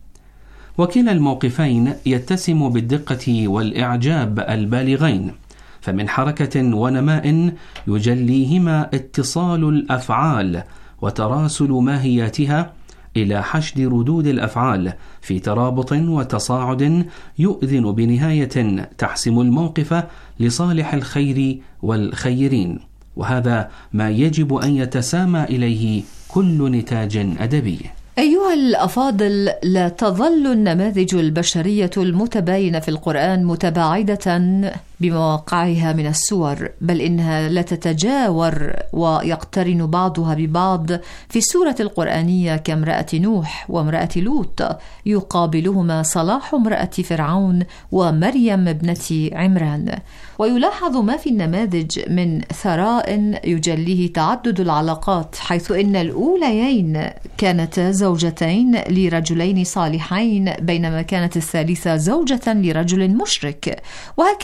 وكلا الموقفين يتسم بالدقة والإعجاب البالغين، فمن حركة ونماء يجليهما اتصال الأفعال وتراسل ماهياتها إلى حشد ردود الأفعال في ترابط وتصاعد يؤذن بنهاية تحسم الموقف لصالح الخير والخيرين، وهذا ما يجب أن يتسامى إليه كل نتاج أدبي. أيها الأفاضل، لا تظل النماذج البشرية المتباينة في القرآن متباعدة بمواقعها من السور، بل إنها لا تتجاور ويقترن بعضها ببعض في السورة القرآنية كامرأة نوح وامرأة لوط، يقابلهما صلاح امرأة فرعون ومريم ابنة عمران. ويلاحظ ما في النماذج من ثراء يجليه تعدد العلاقات، حيث إن الأوليين كانتا زوجتين لرجلين صالحين، بينما كانت الثالثة زوجة لرجل مشرك، وهكذا يتضح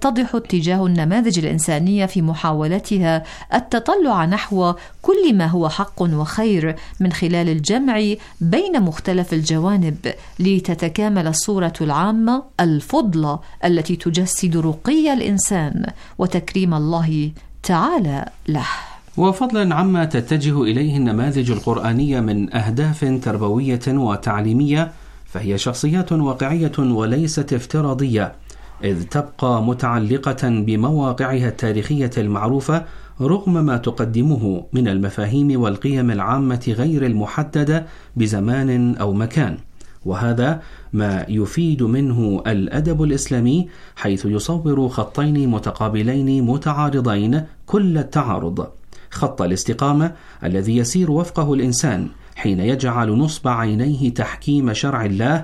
يتضح اتجاه النماذج الإنسانية في محاولتها التطلع نحو كل ما هو حق وخير من خلال الجمع بين مختلف الجوانب لتتكامل الصورة العامة الفضلى التي تجسد رقي الإنسان وتكريم الله تعالى له. وفضلا عما تتجه إليه النماذج القرآنية من أهداف تربوية وتعليمية، فهي شخصيات واقعية وليست افتراضية، إذ تبقى متعلقة بمواقعها التاريخية المعروفة رغم ما تقدمه من المفاهيم والقيم العامة غير المحددة بزمان أو مكان. وهذا ما يفيد منه الأدب الإسلامي، حيث يصور خطين متقابلين متعارضين كل التعارض: خط الاستقامة الذي يسير وفقه الإنسان حين يجعل نصب عينيه تحكيم شرع الله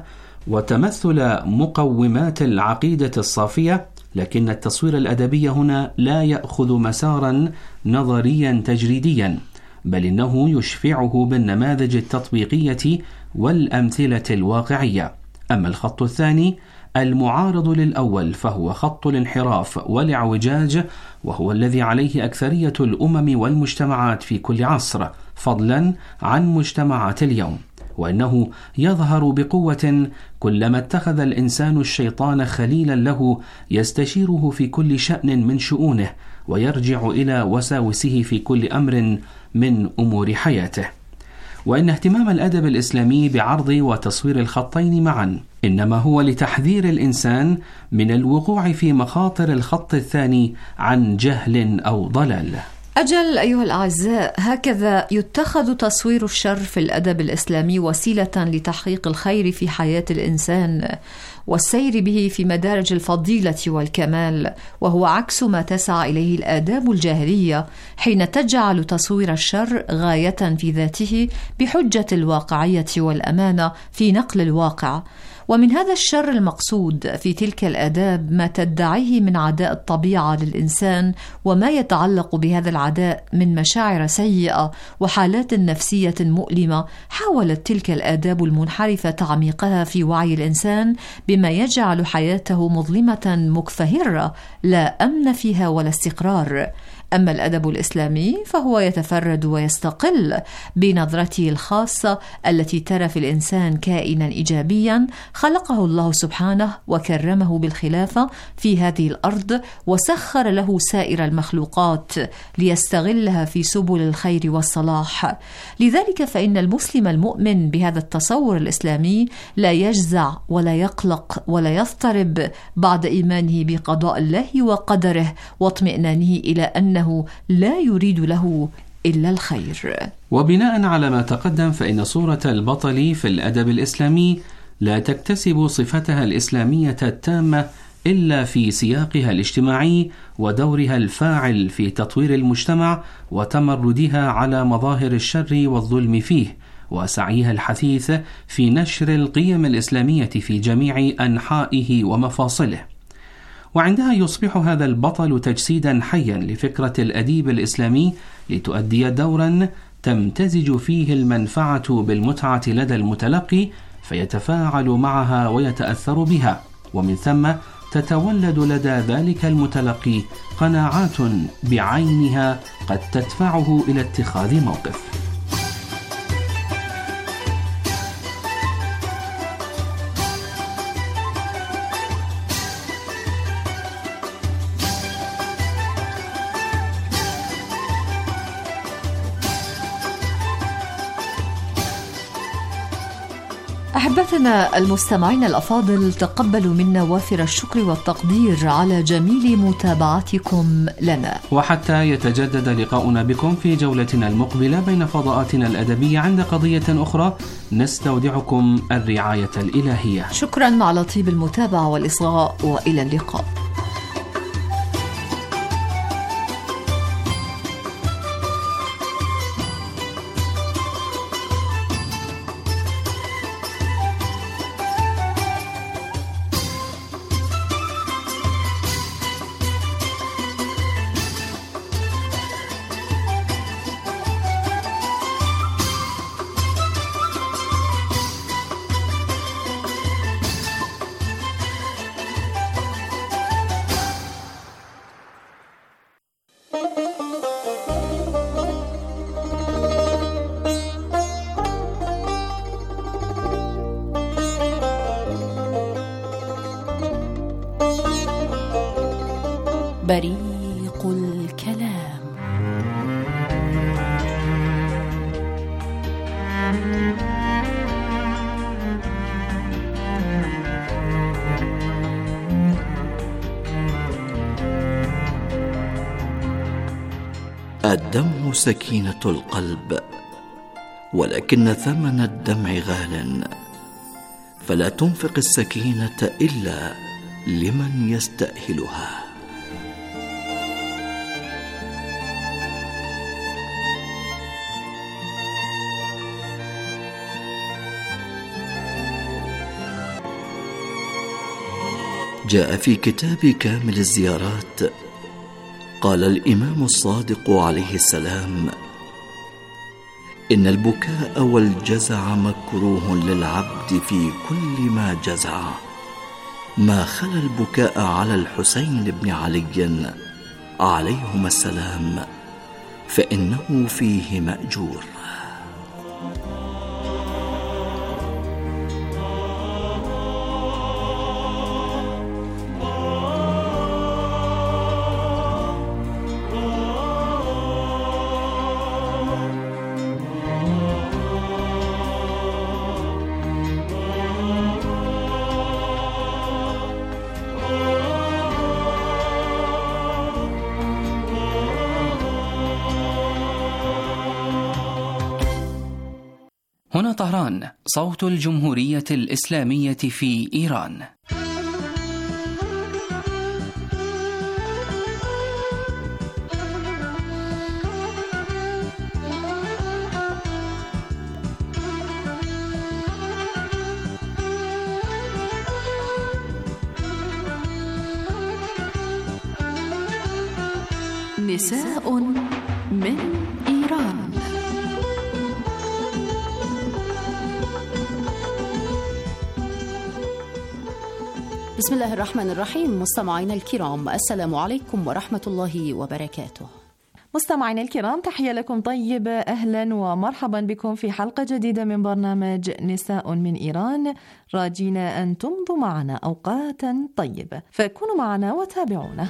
وتمثل مقومات العقيدة الصافية، لكن التصوير الأدبي هنا لا يأخذ مسارا نظريا تجريديا، بل إنه يشفعه بالنماذج التطبيقية والأمثلة الواقعية. أما الخط الثاني المعارض للأول فهو خط الانحراف والاعوجاج، وهو الذي عليه أكثرية الأمم والمجتمعات في كل عصر، فضلا عن مجتمعات اليوم، وإنه يظهر بقوة كلما اتخذ الإنسان الشيطان خليلا له يستشيره في كل شأن من شؤونه، ويرجع إلى وساوسه في كل أمر من أمور حياته. وإن اهتمام الأدب الإسلامي بعرض وتصوير الخطين معا إنما هو لتحذير الإنسان من الوقوع في مخاطر الخط الثاني عن جهل أو ضلال. أجل أيها الأعزاء، هكذا يتخذ تصوير الشر في الأدب الإسلامي وسيلة لتحقيق الخير في حياة الإنسان والسير به في مدارج الفضيلة والكمال، وهو عكس ما تسعى إليه الآداب الجاهلية حين تجعل تصوير الشر غاية في ذاته بحجة الواقعية والأمانة في نقل الواقع. ومن هذا الشر المقصود في تلك الآداب ما تدعيه من عداء الطبيعة للإنسان وما يتعلق بهذا العداء من مشاعر سيئة وحالات نفسية مؤلمة. حاولت تلك الآداب المنحرفة تعميقها في وعي الإنسان بما يجعل حياته مظلمة مكفهرة لا أمن فيها ولا استقرار. أما الأدب الإسلامي فهو يتفرد ويستقل بنظرته الخاصة التي ترى في الإنسان كائنا إيجابيا خلقه الله سبحانه وكرمه بالخلافة في هذه الأرض وسخر له سائر المخلوقات ليستغلها في سبل الخير والصلاح. لذلك فإن المسلم المؤمن بهذا التصور الإسلامي لا يجزع ولا يقلق ولا يضطرب بعد إيمانه بقضاء الله وقدره واطمئنانه إلى أنه لا يريد له إلا الخير. وبناء على ما تقدم فإن صورة البطل في الأدب الإسلامي لا تكتسب صفتها الإسلامية التامة إلا في سياقها الاجتماعي ودورها الفاعل في تطوير المجتمع وتمردها على مظاهر الشر والظلم فيه، وسعيها الحثيث في نشر القيم الإسلامية في جميع أنحائه ومفاصله. وعندها يصبح هذا البطل تجسيدا حيا لفكرة الأديب الإسلامي لتؤدي دورا تمتزج فيه المنفعة بالمتعة لدى المتلقي فيتفاعل معها ويتأثر بها، ومن ثم تتولد لدى ذلك المتلقي قناعات بعينها قد تدفعه إلى اتخاذ موقف. أحبتنا المستمعين الأفاضل، تقبلوا منا وافر الشكر والتقدير على جميل متابعتكم لنا، وحتى يتجدد لقاؤنا بكم في جولتنا المقبلة بين فضاءاتنا الأدبية عند قضية أخرى، نستودعكم الرعاية الإلهية. شكرا على طيب المتابعة والإصغاء، وإلى اللقاء. بريق الكلام. الدمع سكينة القلب، ولكن ثمن الدمع غال، فلا تنفق السكينة إلا لمن يستأهلها. جاء في كتاب كامل الزيارات، قال الإمام الصادق عليه السلام: إن البكاء والجزع مكروه للعبد في كل ما جزع، ما خلا البكاء على الحسين بن علي عليهما السلام، فإنه فيه مأجور. هنا طهران، صوت الجمهورية الإسلامية في إيران. نساء من إيران. بسم الله الرحمن الرحيم. مستمعينا الكرام، السلام عليكم ورحمة الله وبركاته. مستمعينا الكرام، تحية لكم طيبة، أهلا ومرحبا بكم في حلقة جديدة من برنامج نساء من إيران، راجينا أن تمضوا معنا أوقاتا طيبة، فكونوا معنا وتابعونا.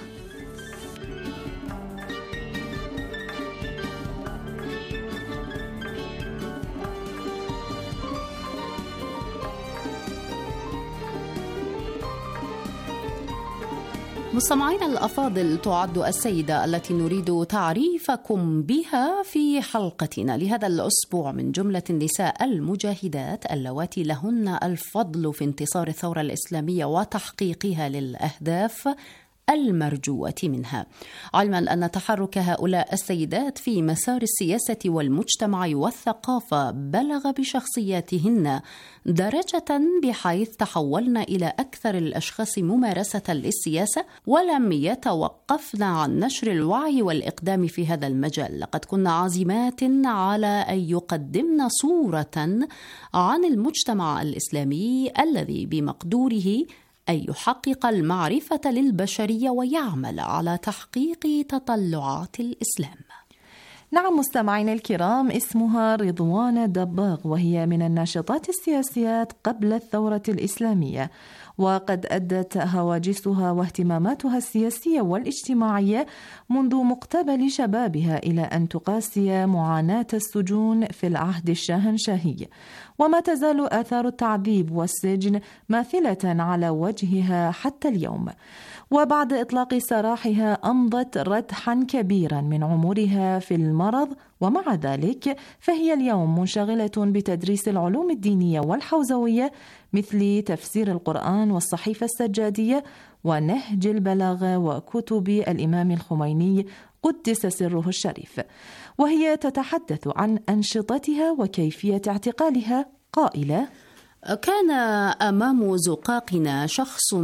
مستمعينا الأفاضل، تعد السيدة التي نريد تعريفكم بها في حلقتنا لهذا الأسبوع من جملة النساء المجاهدات اللواتي لهن الفضل في انتصار الثورة الإسلامية وتحقيقها للأهداف المرجوة منها، علما أن تحرك هؤلاء السيدات في مسار السياسة والمجتمع والثقافة بلغ بشخصياتهن درجة بحيث تحولن إلى أكثر الأشخاص ممارسة للسياسة، ولم يتوقفن عن نشر الوعي والإقدام في هذا المجال. لقد كن عازمات على أن يقدمن صورة عن المجتمع الإسلامي الذي بمقدوره أن يحقق المعرفة للبشرية ويعمل على تحقيق تطلعات الإسلام. نعم مستمعينا الكرام، اسمها رضوان دباغ، وهي من الناشطات السياسيات قبل الثورة الإسلامية، وقد أدت هواجسها واهتماماتها السياسية والاجتماعية منذ مقتبل شبابها إلى أن تقاسي معاناة السجون في العهد الشاهنشاهي، وما تزال آثار التعذيب والسجن ماثلة على وجهها حتى اليوم. وبعد إطلاق سراحها أمضت ردحا كبيرا من عمرها في المرض، ومع ذلك فهي اليوم منشغلة بتدريس العلوم الدينية والحوزوية مثل تفسير القرآن والصحيفة السجادية ونهج البلاغة وكتب الإمام الخميني قدس سره الشريف. وهي تتحدث عن أنشطتها وكيفية اعتقالها قائلة: كان أمام زقاقنا شخص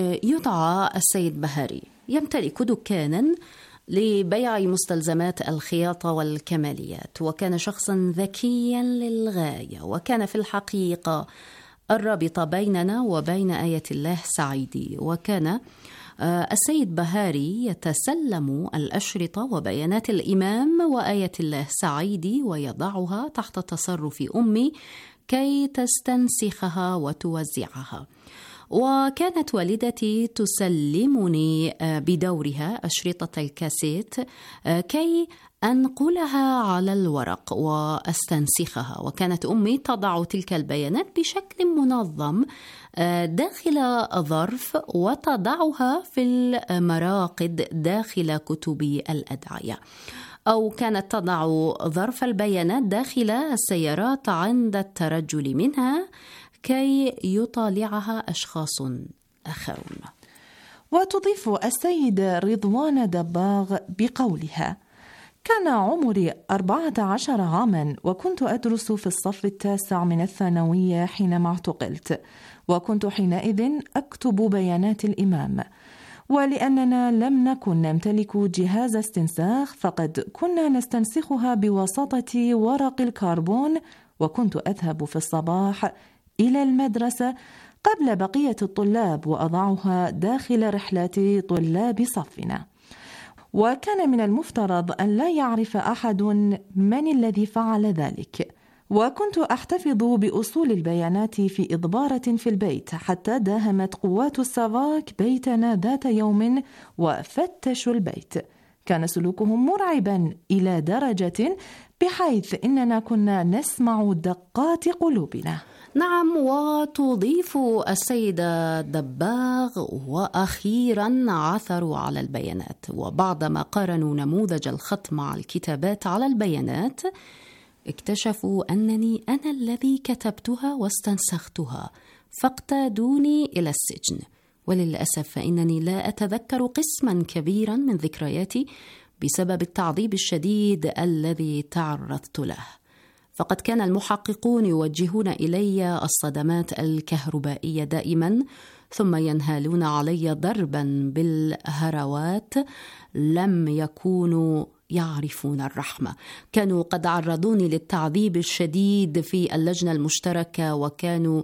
يدعى السيد بهاري، يمتلك دكانا لبيع مستلزمات الخياطة والكماليات، وكان شخصا ذكيا للغاية، وكان في الحقيقة الرابط بيننا وبين آية الله سعيدي. وكان السيد بهاري يتسلم الأشرطة وبيانات الإمام وآية الله سعيدي ويضعها تحت تصرف أمي كي تستنسخها وتوزعها. وكانت والدتي تسلمني بدورها أشرطة الكاسيت كي أنقلها على الورق وأستنسخها، وكانت أمي تضع تلك البيانات بشكل منظم داخل ظرف وتضعها في المراقد داخل كتب الأدعية، أو كانت تضع ظرف البيانات داخل السيارات عند الترجل منها كي يطالعها أشخاص آخرون. وتضيف السيدة رضوان دباغ بقولها: كان عمري أربعة عشر عاما وكنت أدرس في الصف التاسع من الثانوية حينما اعتقلت، وكنت حينئذ أكتب بيانات الإمام، ولأننا لم نكن نمتلك جهاز استنساخ فقد كنا نستنسخها بواسطة ورق الكربون، وكنت أذهب في الصباح إلى المدرسة قبل بقية الطلاب وأضعها داخل رحلات طلاب صفنا، وكان من المفترض أن لا يعرف أحد من الذي فعل ذلك، وكنت أحتفظ بأصول البيانات في إضبارة في البيت حتى داهمت قوات السافاك بيتنا ذات يوم وفتشوا البيت. كان سلوكهم مرعبا إلى درجة بحيث إننا كنا نسمع دقات قلوبنا. نعم، وتضيف السيدة دباغ: وأخيرا عثروا على البيانات، وبعدما قارنوا نموذج الخط مع الكتابات على البيانات اكتشفوا أنني أنا الذي كتبتها واستنسختها، فاقتادوني إلى السجن. وللأسف فإنني لا أتذكر قسما كبيرا من ذكرياتي بسبب التعذيب الشديد الذي تعرضت له، فقد كان المحققون يوجهون إلي الصدمات الكهربائية دائما، ثم ينهالون علي ضربا بالهروات. لم يكونوا يعرفون الرحمة، كانوا قد عرضوني للتعذيب الشديد في اللجنة المشتركة، وكانوا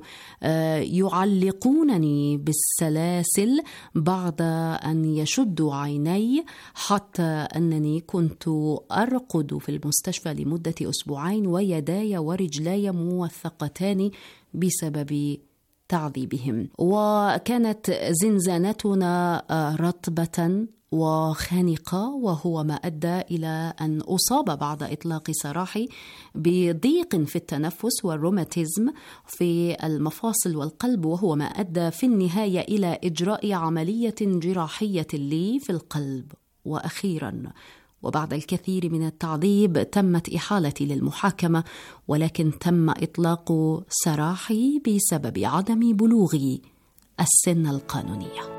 يعلقونني بالسلاسل بعد أن يشدوا عيني، حتى أنني كنت أرقد في المستشفى لمدة أسبوعين ويداي ورجلاي موثقتان بسبب تعذيبهم. وكانت زنزانتنا رطبة وخانقة، وهو ما أدى إلى أن أصاب بعد إطلاق سراحي بضيق في التنفس والروماتيزم في المفاصل والقلب، وهو ما أدى في النهاية إلى إجراء عملية جراحية لي في القلب. وأخيرا وبعد الكثير من التعذيب تمت إحالتي للمحاكمة، ولكن تم إطلاق سراحي بسبب عدم بلوغي السن القانونية.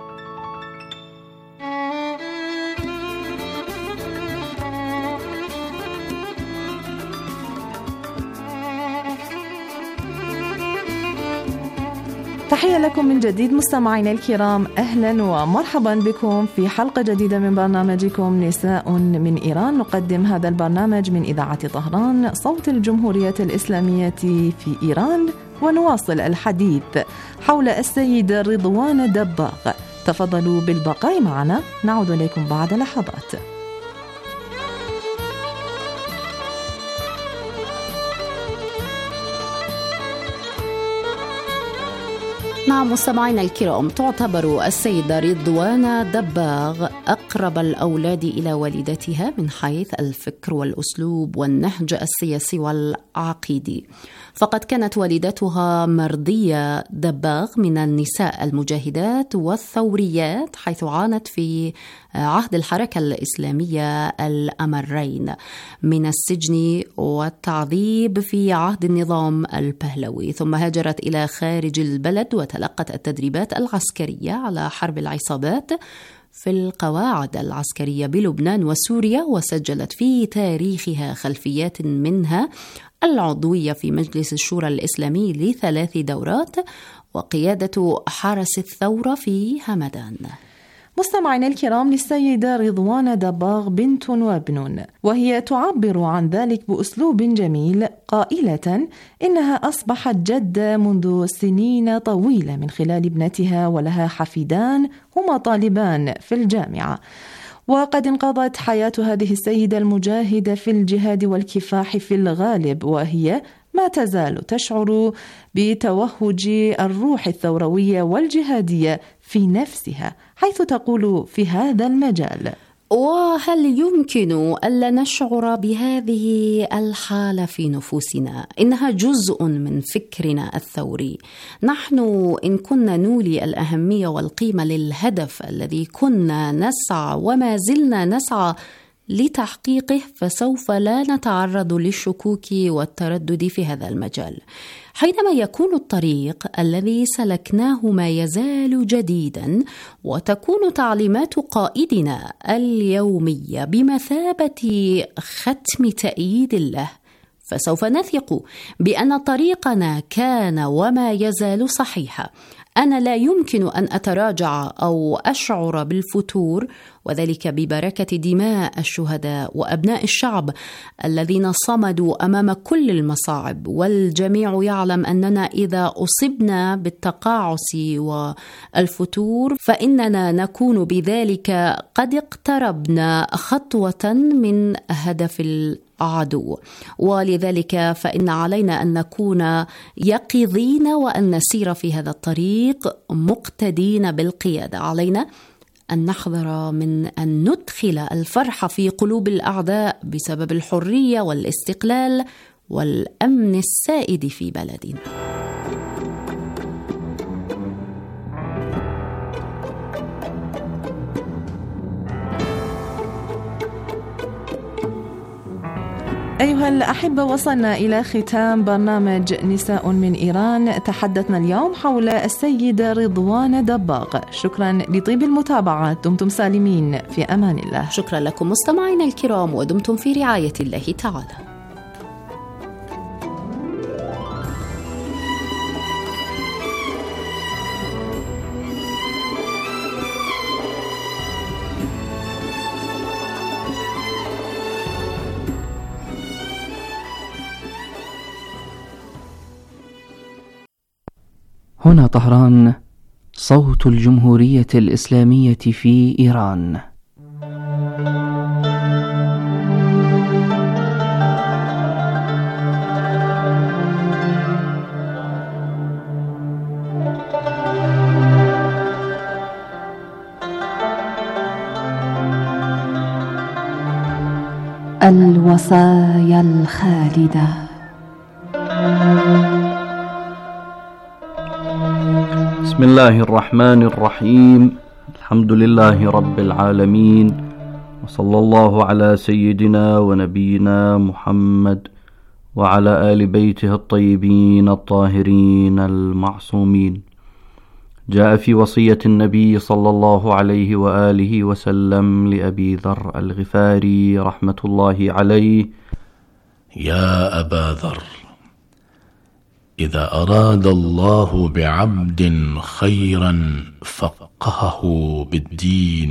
تحية لكم من جديد مستمعينا الكرام، أهلا ومرحبا بكم في حلقة جديدة من برنامجكم نساء من إيران. نقدم هذا البرنامج من إذاعة طهران صوت الجمهورية الإسلامية في إيران، ونواصل الحديث حول السيدة رضوان دباغ. تفضلوا بالبقاء معنا، نعود إليكم بعد لحظات. نعم مستمعينا الكرام، تعتبر السيدة رضوان دباغ أقرب الأولاد إلى والدتها من حيث الفكر والأسلوب والنهج السياسي والعقيدي، فقد كانت والدتها مرضية دباغ من النساء المجاهدات والثوريات، حيث عانت في عهد الحركة الإسلامية الأمرين من السجن والتعذيب في عهد النظام البهلوي، ثم هاجرت إلى خارج البلد وتلقت التدريبات العسكرية على حرب العصابات في القواعد العسكرية بلبنان وسوريا، وسجلت في تاريخها خلفيات منها العضوية في مجلس الشورى الإسلامي لثلاث دورات وقيادة حرس الثورة في همدان. مستمعينا الكرام، للسيدة رضوان دباغ بنت وابن، وهي تعبر عن ذلك بأسلوب جميل قائلة إنها أصبحت جدة منذ سنين طويلة من خلال ابنتها، ولها حفيدان هما طالبان في الجامعة. وقد انقضت حياة هذه السيدة المجاهدة في الجهاد والكفاح في الغالب وهي ما تزال تشعر بتوهج الروح الثوروية والجهادية في نفسها، حيث تقول في هذا المجال: وهل يمكن ألا نشعر بهذه الحالة في نفوسنا؟ إنها جزء من فكرنا الثوري. نحن إن كنا نولي الأهمية والقيمة للهدف الذي كنا نسعى وما زلنا نسعى لتحقيقه، فسوف لا نتعرض للشكوك والتردد في هذا المجال. حينما يكون الطريق الذي سلكناه ما يزال جديدا، وتكون تعليمات قائدنا اليومية بمثابة ختم تأييد له، فسوف نثق بأن طريقنا كان وما يزال صحيحا. أنا لا يمكن أن أتراجع أو أشعر بالفتور، وذلك ببركة دماء الشهداء وأبناء الشعب الذين صمدوا أمام كل المصاعب. والجميع يعلم أننا إذا أصبنا بالتقاعس والفتور فإننا نكون بذلك قد اقتربنا خطوة من هدف العدو، ولذلك فإن علينا أن نكون يقظين وأن نسير في هذا الطريق مقتدين بالقيادة. علينا أن نحذر من أن ندخل الفرح في قلوب الأعداء بسبب الحرية والاستقلال والأمن السائد في بلدنا. أيها الأحبة، وصلنا إلى ختام برنامج نساء من إيران. تحدثنا اليوم حول السيدة رضوان دباغ. شكرا لطيب المتابعة، دمتم سالمين في أمان الله. شكرا لكم مستمعينا الكرام، ودمتم في رعاية الله تعالى. هنا طهران، صوت الجمهورية الإسلامية في إيران. الوصايا الخالدة. بسم الله الرحمن الرحيم. الحمد لله رب العالمين، وصلى الله على سيدنا ونبينا محمد وعلى آل بيته الطيبين الطاهرين المعصومين. جاء في وصية النبي صلى الله عليه وآله وسلم لأبي ذر الغفاري رحمة الله عليه: يا أبا ذر، إذا أراد الله بعبد خيرا فقهه بالدين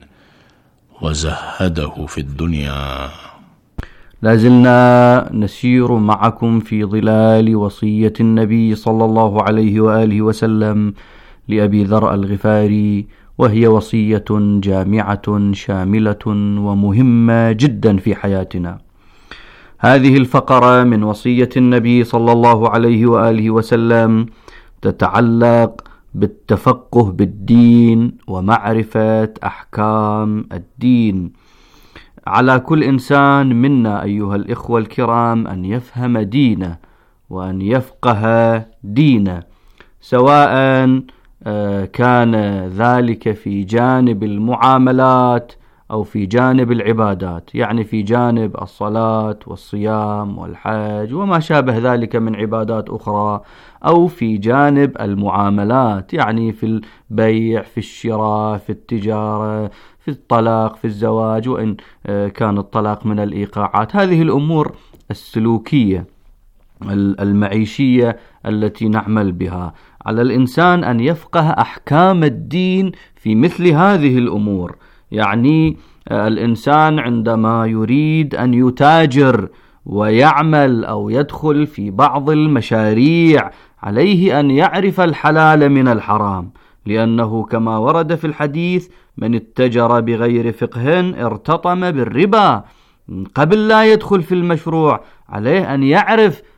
وزهده في الدنيا. لازلنا نسير معكم في ظلال وصية النبي صلى الله عليه وآله وسلم لأبي ذر الغفاري، وهي وصية جامعة شاملة ومهمة جدا في حياتنا. هذه الفقرة من وصية النبي صلى الله عليه وآله وسلم تتعلق بالتفقه بالدين ومعرفة أحكام الدين. على كل إنسان منا أيها الإخوة الكرام أن يفهم دينه وأن يفقه دينه، سواء كان ذلك في جانب المعاملات أو في جانب العبادات، يعني في جانب الصلاة والصيام والحج وما شابه ذلك من عبادات أخرى، أو في جانب المعاملات، يعني في البيع، في الشراء، في التجارة، في الطلاق، في الزواج، وإن كان الطلاق من الإيقاعات. هذه الأمور السلوكية المعيشية التي نعمل بها. على الإنسان أن يفقه أحكام الدين في مثل هذه الأمور. يعني الإنسان عندما يريد أن يتاجر ويعمل أو يدخل في بعض المشاريع عليه أن يعرف الحلال من الحرام، لأنه كما ورد في الحديث: من اتجر بغير فقه ارتطم بالربا. قبل لا يدخل في المشروع عليه أن يعرف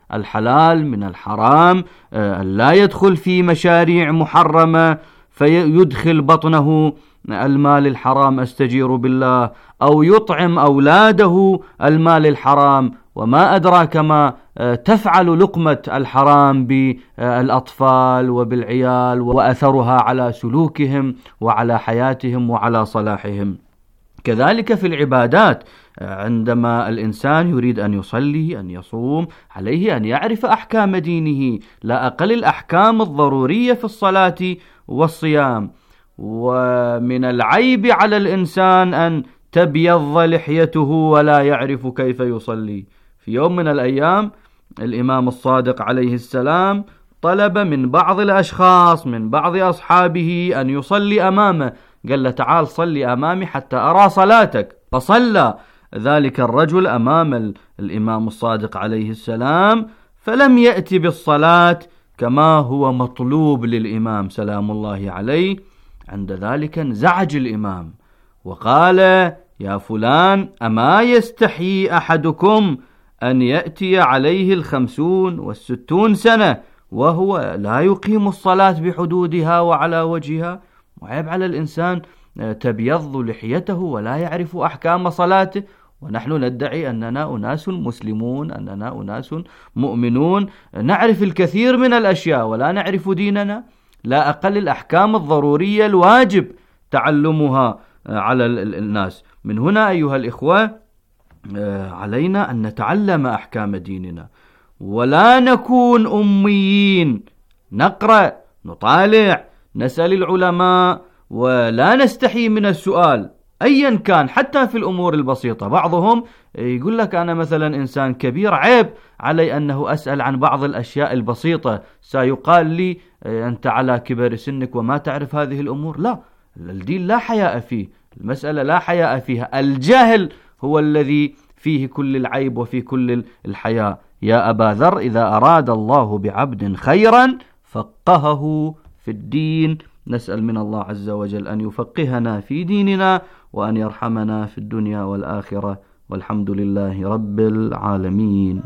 الحلال من الحرام، لا يدخل في مشاريع محرمة فيدخل بطنه المال الحرام استجير بالله، أو يطعم أولاده المال الحرام، وما أدراك ما تفعل لقمة الحرام بالأطفال وبالعيال وأثرها على سلوكهم وعلى حياتهم وعلى صلاحهم. كذلك في العبادات، عندما الإنسان يريد أن يصلي أن يصوم عليه أن يعرف أحكام دينه، لا أقل الأحكام الضرورية في الصلاة والصيام. ومن العيب على الإنسان أن تبيض لحيته ولا يعرف كيف يصلي. في يوم من الأيام الإمام الصادق عليه السلام طلب من بعض الأشخاص من بعض أصحابه أن يصلي أمامه، قال له تعال صلي أمامي حتى أرى صلاتك، فصلى ذلك الرجل أمام الإمام الصادق عليه السلام، فلم يأتي بالصلاة كما هو مطلوب للإمام سلام الله عليه. عند ذلك انزعج الإمام وقال يا فلان أما يستحيي أحدكم أن يأتي عليه الخمسون والستون سنة وهو لا يقيم الصلاة بحدودها وعلى وجهها؟ وعيب على الإنسان تبيض لحيته ولا يعرف أحكام صلاته، ونحن ندعي أننا أناس مسلمون، أننا أناس مؤمنون، نعرف الكثير من الأشياء ولا نعرف ديننا، لا أقل الأحكام الضرورية الواجب تعلمها على الناس. من هنا أيها الإخوة علينا أن نتعلم أحكام ديننا ولا نكون أميين، نقرأ نطالع نسأل العلماء ولا نستحي من السؤال أيا كان، حتى في الأمور البسيطة. بعضهم يقول لك أنا مثلا إنسان كبير عيب علي أنه أسأل عن بعض الأشياء البسيطة، سيقال لي أنت على كبر سنك وما تعرف هذه الأمور. لا، الدين لا حياء فيه، المسألة لا حياء فيها، الجهل هو الذي فيه كل العيب وفي كل الحياء. يا أبا ذر إذا أراد الله بعبد خيرا فقهه في الدين. نسأل من الله عز وجل أن يفقهنا في ديننا وأن يرحمنا في الدنيا والآخرة، والحمد لله رب العالمين.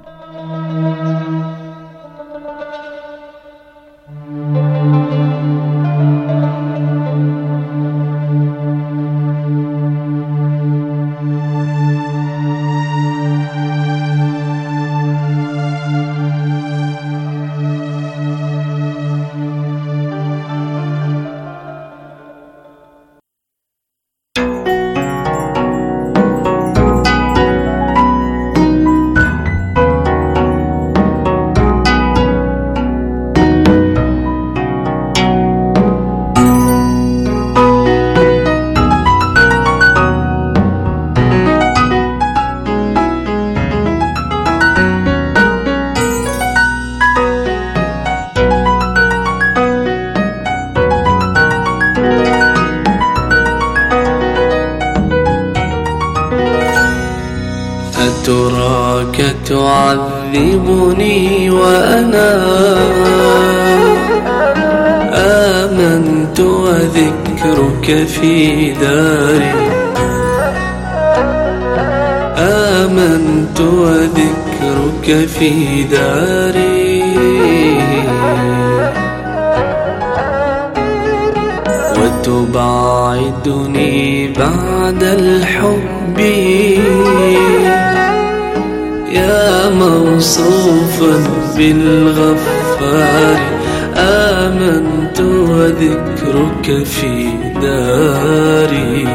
أتراك تعذبني وأنا آمنت وذكرك في داري، آمنت وذكرك في داري، وتبعدني بعد الحب يا موصوفا بالغفار، آمنت وذكرك في داري.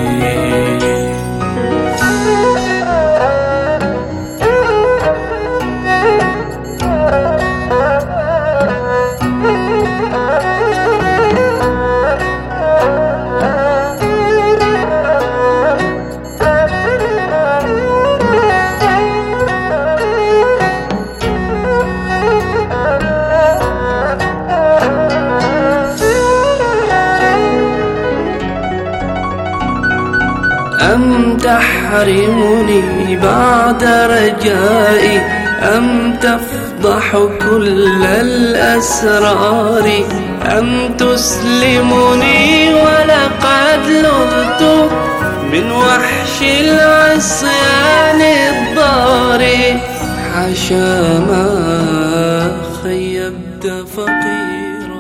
أم تحرمني بعد رجائي، أم تفضح كل الأسرار، أم تسلمني ولقد لذت من وحش العصيان الضار، حشا ما خيبت فقير